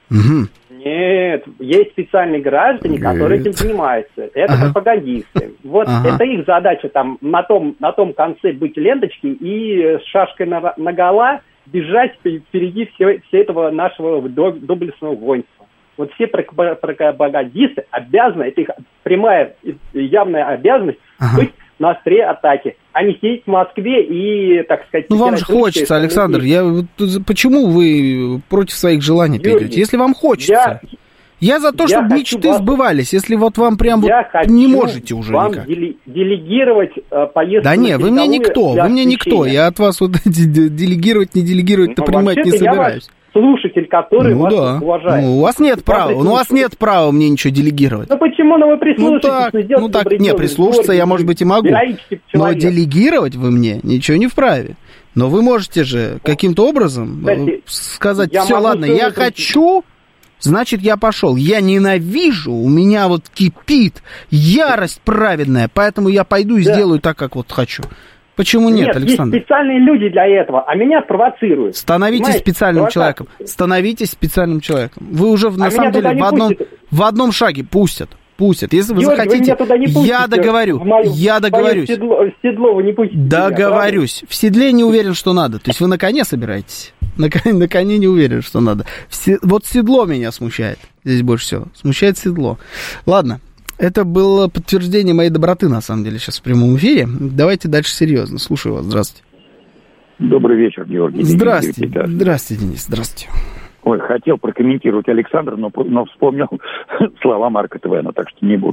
Speaker 16: Нет, есть специальные граждане, которые этим занимаются. Это пропагандисты. Вот это их задача там на том конце быть ленточки и с шашкой нагола бежать впереди всего этого нашего доблестного воинства. Вот все пропагандисты обязаны, это их прямая и явная обязанность быть на острие атаки, а не сидеть в Москве и, так сказать...
Speaker 3: Ну, вам же хочется, Александр. Почему вы против своих желаний идете? Если вам хочется. Я за то, чтобы мечты сбывались. Если вот вам прям вот не можете уже никак.
Speaker 16: Делегировать поездку.
Speaker 3: Да не, вы мне никто. Я от вас вот делегировать, не делегировать-то принимать не собираюсь.
Speaker 16: Слушатель, который вас уважает.
Speaker 3: У вас нет права. У вас нет права мне ничего делегировать.
Speaker 16: Ну почему? Вы прислушаетесь.
Speaker 3: Не, прислушаться я, может быть, и могу. Но делегировать вы мне ничего не вправе. Но вы можете же каким-то образом сказать, все, ладно, я хочу, значит, я пошел. Я ненавижу, у меня вот кипит ярость праведная, поэтому я пойду и сделаю так, как вот хочу. Почему нет, Александр?
Speaker 16: Есть специальные люди для этого, а меня провоцируют.
Speaker 3: Становитесь специальным человеком. Становитесь специальным человеком. Вы уже, на самом деле, в одном шаге пустят. Если вы захотите, я договорюсь.
Speaker 16: В седло вы не пустите.
Speaker 3: Договорюсь. В седле не уверен, что надо. То есть вы на коне собираетесь? На коне не уверен, что надо. Вот седло меня смущает. Здесь больше всего. Смущает седло. Ладно. Это было подтверждение моей доброты, на самом деле, сейчас в прямом эфире. Давайте дальше серьезно. Слушаю вас. Здравствуйте.
Speaker 17: Добрый вечер, Георгий.
Speaker 3: Здравствуйте. Здравствуйте, Денис. Здравствуйте.
Speaker 17: Ой, хотел прокомментировать Александра, но вспомнил слова Марка Твена, так что не буду.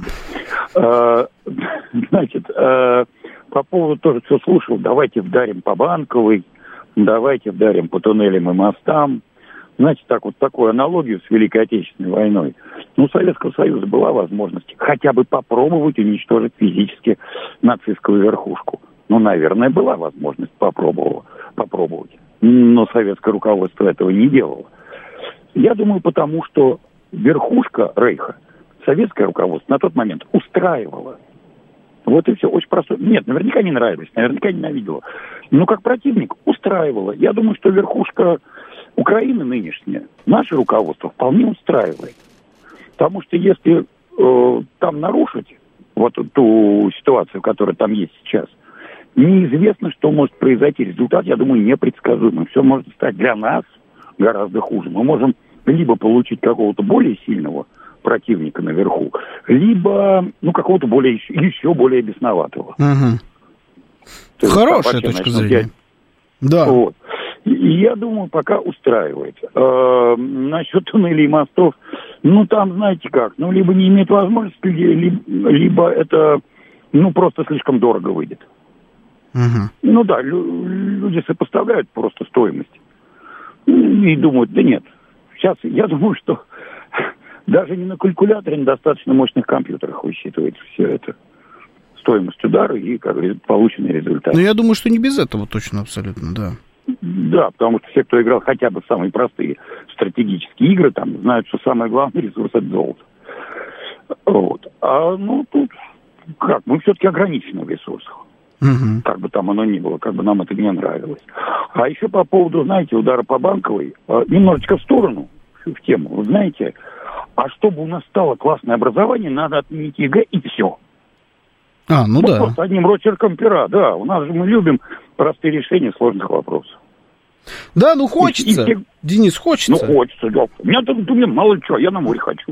Speaker 17: Значит, по поводу тоже, что слушал, давайте вдарим по Банковой, давайте вдарим по туннелям и мостам. Знаете, такую аналогию с Великой Отечественной войной. У Советского Союза была возможность хотя бы попробовать уничтожить физически нацистскую верхушку. Наверное, была возможность попробовать. Но советское руководство этого не делало. Я думаю, потому что верхушка Рейха, советское руководство на тот момент устраивало. Вот и все, очень просто. Нет, наверняка не нравилось, наверняка ненавидела. Но как противник устраивало. Я думаю, что верхушка Украины нынешняя, наше руководство вполне устраивает. Потому что если там нарушить вот ту ситуацию, которая там есть сейчас, неизвестно, что может произойти. Результат, я думаю, непредсказуемый. Все может стать для нас гораздо хуже. Мы можем либо получить какого-то более сильного противника наверху, либо какого-то еще более бесноватого.
Speaker 3: Хорошая точка зрения. Да.
Speaker 17: Вот. И я думаю, пока устраивает. Насчет туннелей и мостов, Ну, там, знаете как, ну, либо не имеет возможности, либо это, ну, просто слишком дорого выйдет. Ну, да, люди сопоставляют просто стоимость. И думают, да нет, сейчас я думаю, что даже не на калькуляторе, на достаточно мощных компьютерах высчитывается все это. Стоимость удара и как полученный результат.
Speaker 3: Ну, я думаю, что не без этого точно, абсолютно, да.
Speaker 17: Да, потому что все, кто играл хотя бы в самые простые стратегические игры, там знают, что самый главный ресурс — это золото. Вот. А, ну, тут как, мы все-таки ограничены в ресурсах. Как бы там оно ни было, как бы нам это не нравилось. А еще по поводу, знаете, удара по Банковой, немножечко в сторону, в тему, вы знаете, а чтобы у нас стало классное образование, надо отменить ЕГЭ и все.
Speaker 3: Ну да.
Speaker 17: Просто одним росчерком пера, да. У нас же мы любим простые решения сложных вопросов.
Speaker 3: Да, ну хочется. Денис, хочется.
Speaker 17: Ну хочется, да. У меня мало ли что, я на море хочу.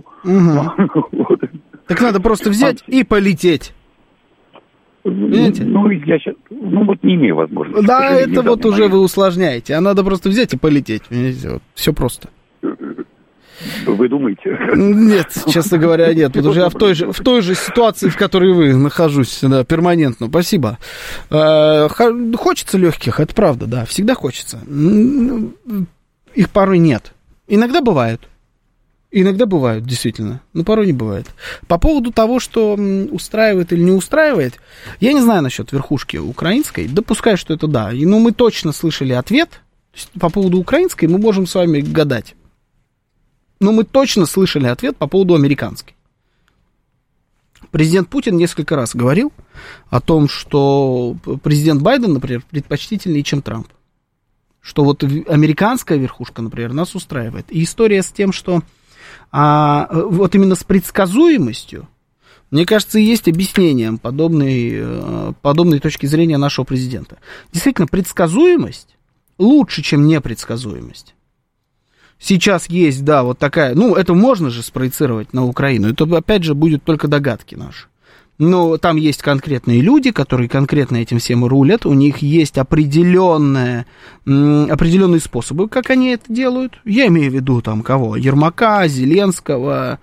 Speaker 3: Так надо просто взять и полететь. Понимаете?
Speaker 17: Ну, я сейчас, вот не имею возможности.
Speaker 3: Да, это вот уже вы усложняете. А надо просто взять и полететь. Понимаете? Вот, все просто.
Speaker 17: Вы думаете?
Speaker 3: Нет, честно говоря, нет. Потому что я в той же ситуации, в которой вы, нахожусь, да, перманентно. Спасибо. Хочется легких, это правда, да. Всегда хочется. Их порой нет. Иногда бывают. Иногда бывают, действительно, но порой не бывает. По поводу того, что устраивает или не устраивает, я не знаю насчет верхушки украинской, допускаю, что это да. Но мы точно слышали ответ. По поводу украинской мы можем с вами гадать. Но мы точно слышали ответ по поводу американской. Президент Путин несколько раз говорил о том, что президент Байден, например, предпочтительнее, чем Трамп. Что вот американская верхушка, например, нас устраивает. И история с тем, что вот именно с предсказуемостью, мне кажется, и есть объяснением подобной точки зрения нашего президента. Действительно, предсказуемость лучше, чем непредсказуемость. Сейчас есть, да, вот такая, это можно же спроецировать на Украину, это, опять же, будет только догадки наши. Но там есть конкретные люди, которые конкретно этим всем рулят, у них есть определенные способы, как они это делают. Я имею в виду там кого? Ермака, Зеленского,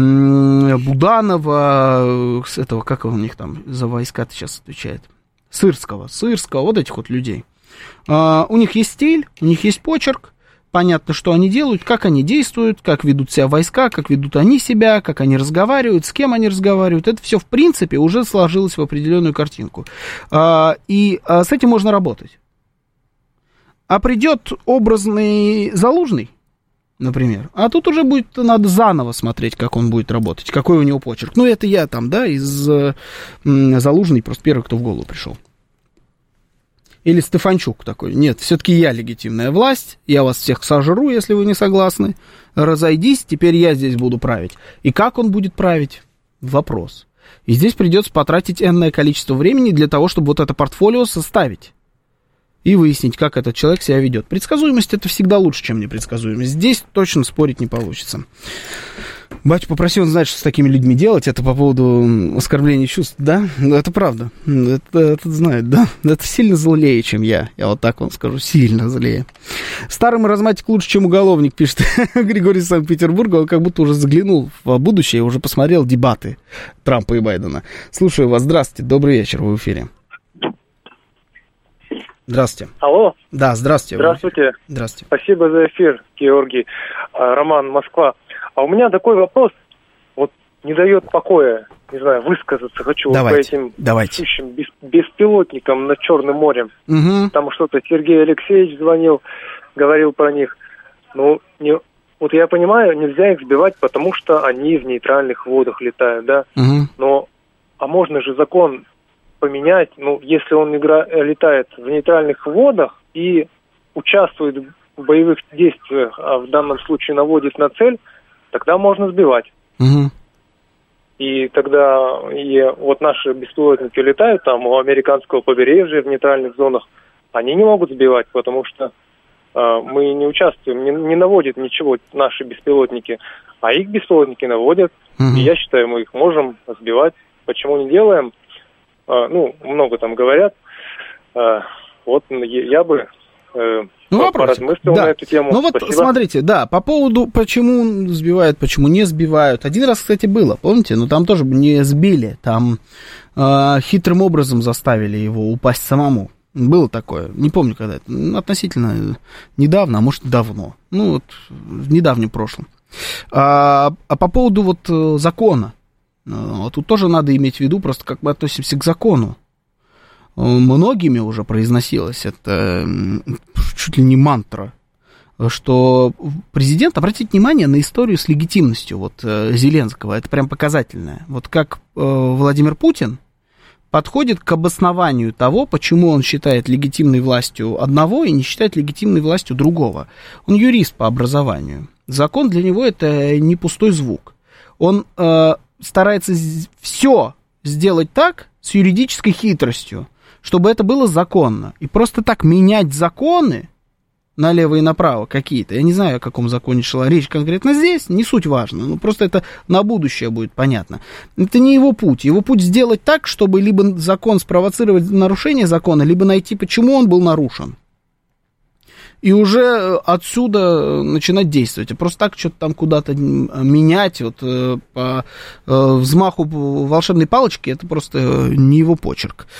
Speaker 3: Буданова, этого, как у них там за войска-то сейчас отвечает? Сырского, вот этих вот людей. У них есть стиль, у них есть почерк. Понятно, что они делают, как они действуют, как ведут себя войска, как ведут они себя, как они разговаривают, с кем они разговаривают. Это все, в принципе, уже сложилось в определенную картинку. И с этим можно работать. А придет образный Залужный, например, а тут уже надо заново смотреть, как он будет работать, какой у него почерк. Это я там, да, из Залужный, просто первый, кто в голову пришел. Или Стефанчук такой. Нет, все-таки я легитимная власть, я вас всех сожру, если вы не согласны. Разойдись, теперь я здесь буду править. И как он будет править? Вопрос. И здесь придется потратить энное количество времени для того, чтобы вот это портфолио составить. И выяснить, как этот человек себя ведет. Предсказуемость — это всегда лучше, чем непредсказуемость. Здесь точно спорить не получится. Батя попросил, он знает, что с такими людьми делать. Это по поводу оскорбления чувств, да? Это правда. Это знает, да? Это сильно злее, чем я. Я вот так вам скажу, сильно злее. Старый маразматик лучше, чем уголовник, пишет Григорий из Санкт-Петербурга. Он как будто уже заглянул в будущее, уже посмотрел дебаты Трампа и Байдена. Слушаю вас. Здравствуйте. Добрый вечер. Вы в эфире. Здравствуйте.
Speaker 18: Алло.
Speaker 3: Да, здравствуйте.
Speaker 18: Здравствуйте.
Speaker 3: Здравствуйте.
Speaker 18: Спасибо за эфир, Георгий. Роман, Москва. А у меня такой вопрос, вот не дает покоя, не знаю, высказаться хочу по этим сущим беспилотникам над Черным морем. Там что-то Сергей Алексеевич звонил, говорил про них. Вот я понимаю, нельзя их сбивать, потому что они в нейтральных водах летают, да? А можно же закон поменять, если он летает в нейтральных водах и участвует в боевых действиях, а в данном случае наводит на цель, тогда можно сбивать. И тогда вот наши беспилотники летают там у американского побережья в нейтральных зонах, они не могут сбивать, потому что мы не участвуем, не наводят ничего наши беспилотники, а их беспилотники наводят. И я считаю, мы их можем сбивать. Почему не делаем? Много там говорят. Вот я бы
Speaker 3: поразмыслил на эту тему. Ну вот, спасибо. Смотрите, да, по поводу, почему сбивают, почему не сбивают. Один раз, кстати, было, помните? Но там тоже не сбили, там хитрым образом заставили его упасть самому. Было такое, не помню когда это, относительно недавно, а может давно. Ну вот, в недавнем прошлом. А по поводу вот закона, тут тоже надо иметь в виду, просто как мы относимся к закону. Многими уже произносилось, это чуть ли не мантра, что президент, обратите внимание на историю с легитимностью вот Зеленского, это прям показательное. Вот как Владимир Путин подходит к обоснованию того, почему он считает легитимной властью одного и не считает легитимной властью другого. Он юрист по образованию. Закон для него это не пустой звук. Он старается все сделать так, с юридической хитростью, чтобы это было законно. И просто так менять законы налево и направо какие-то, я не знаю, о каком законе шла речь конкретно здесь, не суть важно, но просто это на будущее будет понятно. Это не его путь. Его путь сделать так, чтобы либо закон спровоцировать нарушение закона, либо найти, почему он был нарушен. И уже отсюда начинать действовать. Просто так что-то там куда-то менять, вот по взмаху волшебной палочки, это просто не его почерк.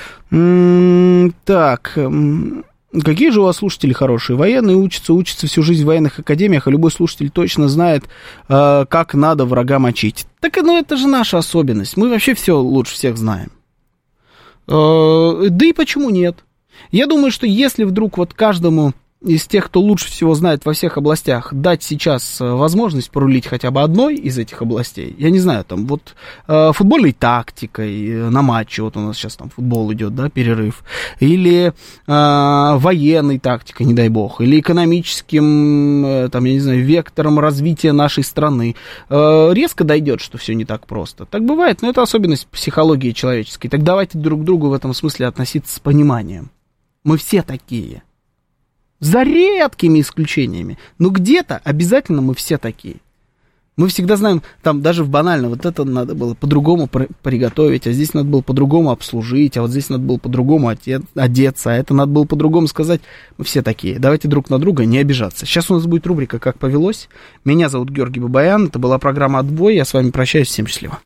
Speaker 3: Так, какие же у вас слушатели хорошие? Военные учатся всю жизнь в военных академиях, а любой слушатель точно знает, как надо врага мочить. Так, ну, это же наша особенность. Мы вообще все лучше всех знаем. Да и почему нет? Я думаю, что если вдруг вот каждому из тех, кто лучше всего знает во всех областях, дать сейчас возможность порулить хотя бы одной из этих областей, я не знаю, там вот футбольной тактикой на матче, вот у нас сейчас там футбол идет, да, перерыв, или военной тактикой, не дай бог, или экономическим, там, я не знаю, вектором развития нашей страны, резко дойдет, что все не так просто. Так бывает, но это особенность психологии человеческой. Так давайте друг к другу в этом смысле относиться с пониманием. Мы все такие. За редкими исключениями. Но где-то обязательно мы все такие. Мы всегда знаем, там даже в банально, вот это надо было по-другому приготовить, а здесь надо было по-другому обслужить, а вот здесь надо было по-другому одеться, а это надо было по-другому сказать. Мы все такие. Давайте друг на друга не обижаться. Сейчас у нас будет рубрика «Как повелось». Меня зовут Георгий Бабаян. Это была программа «Отбой». Я с вами прощаюсь. Всем счастливо.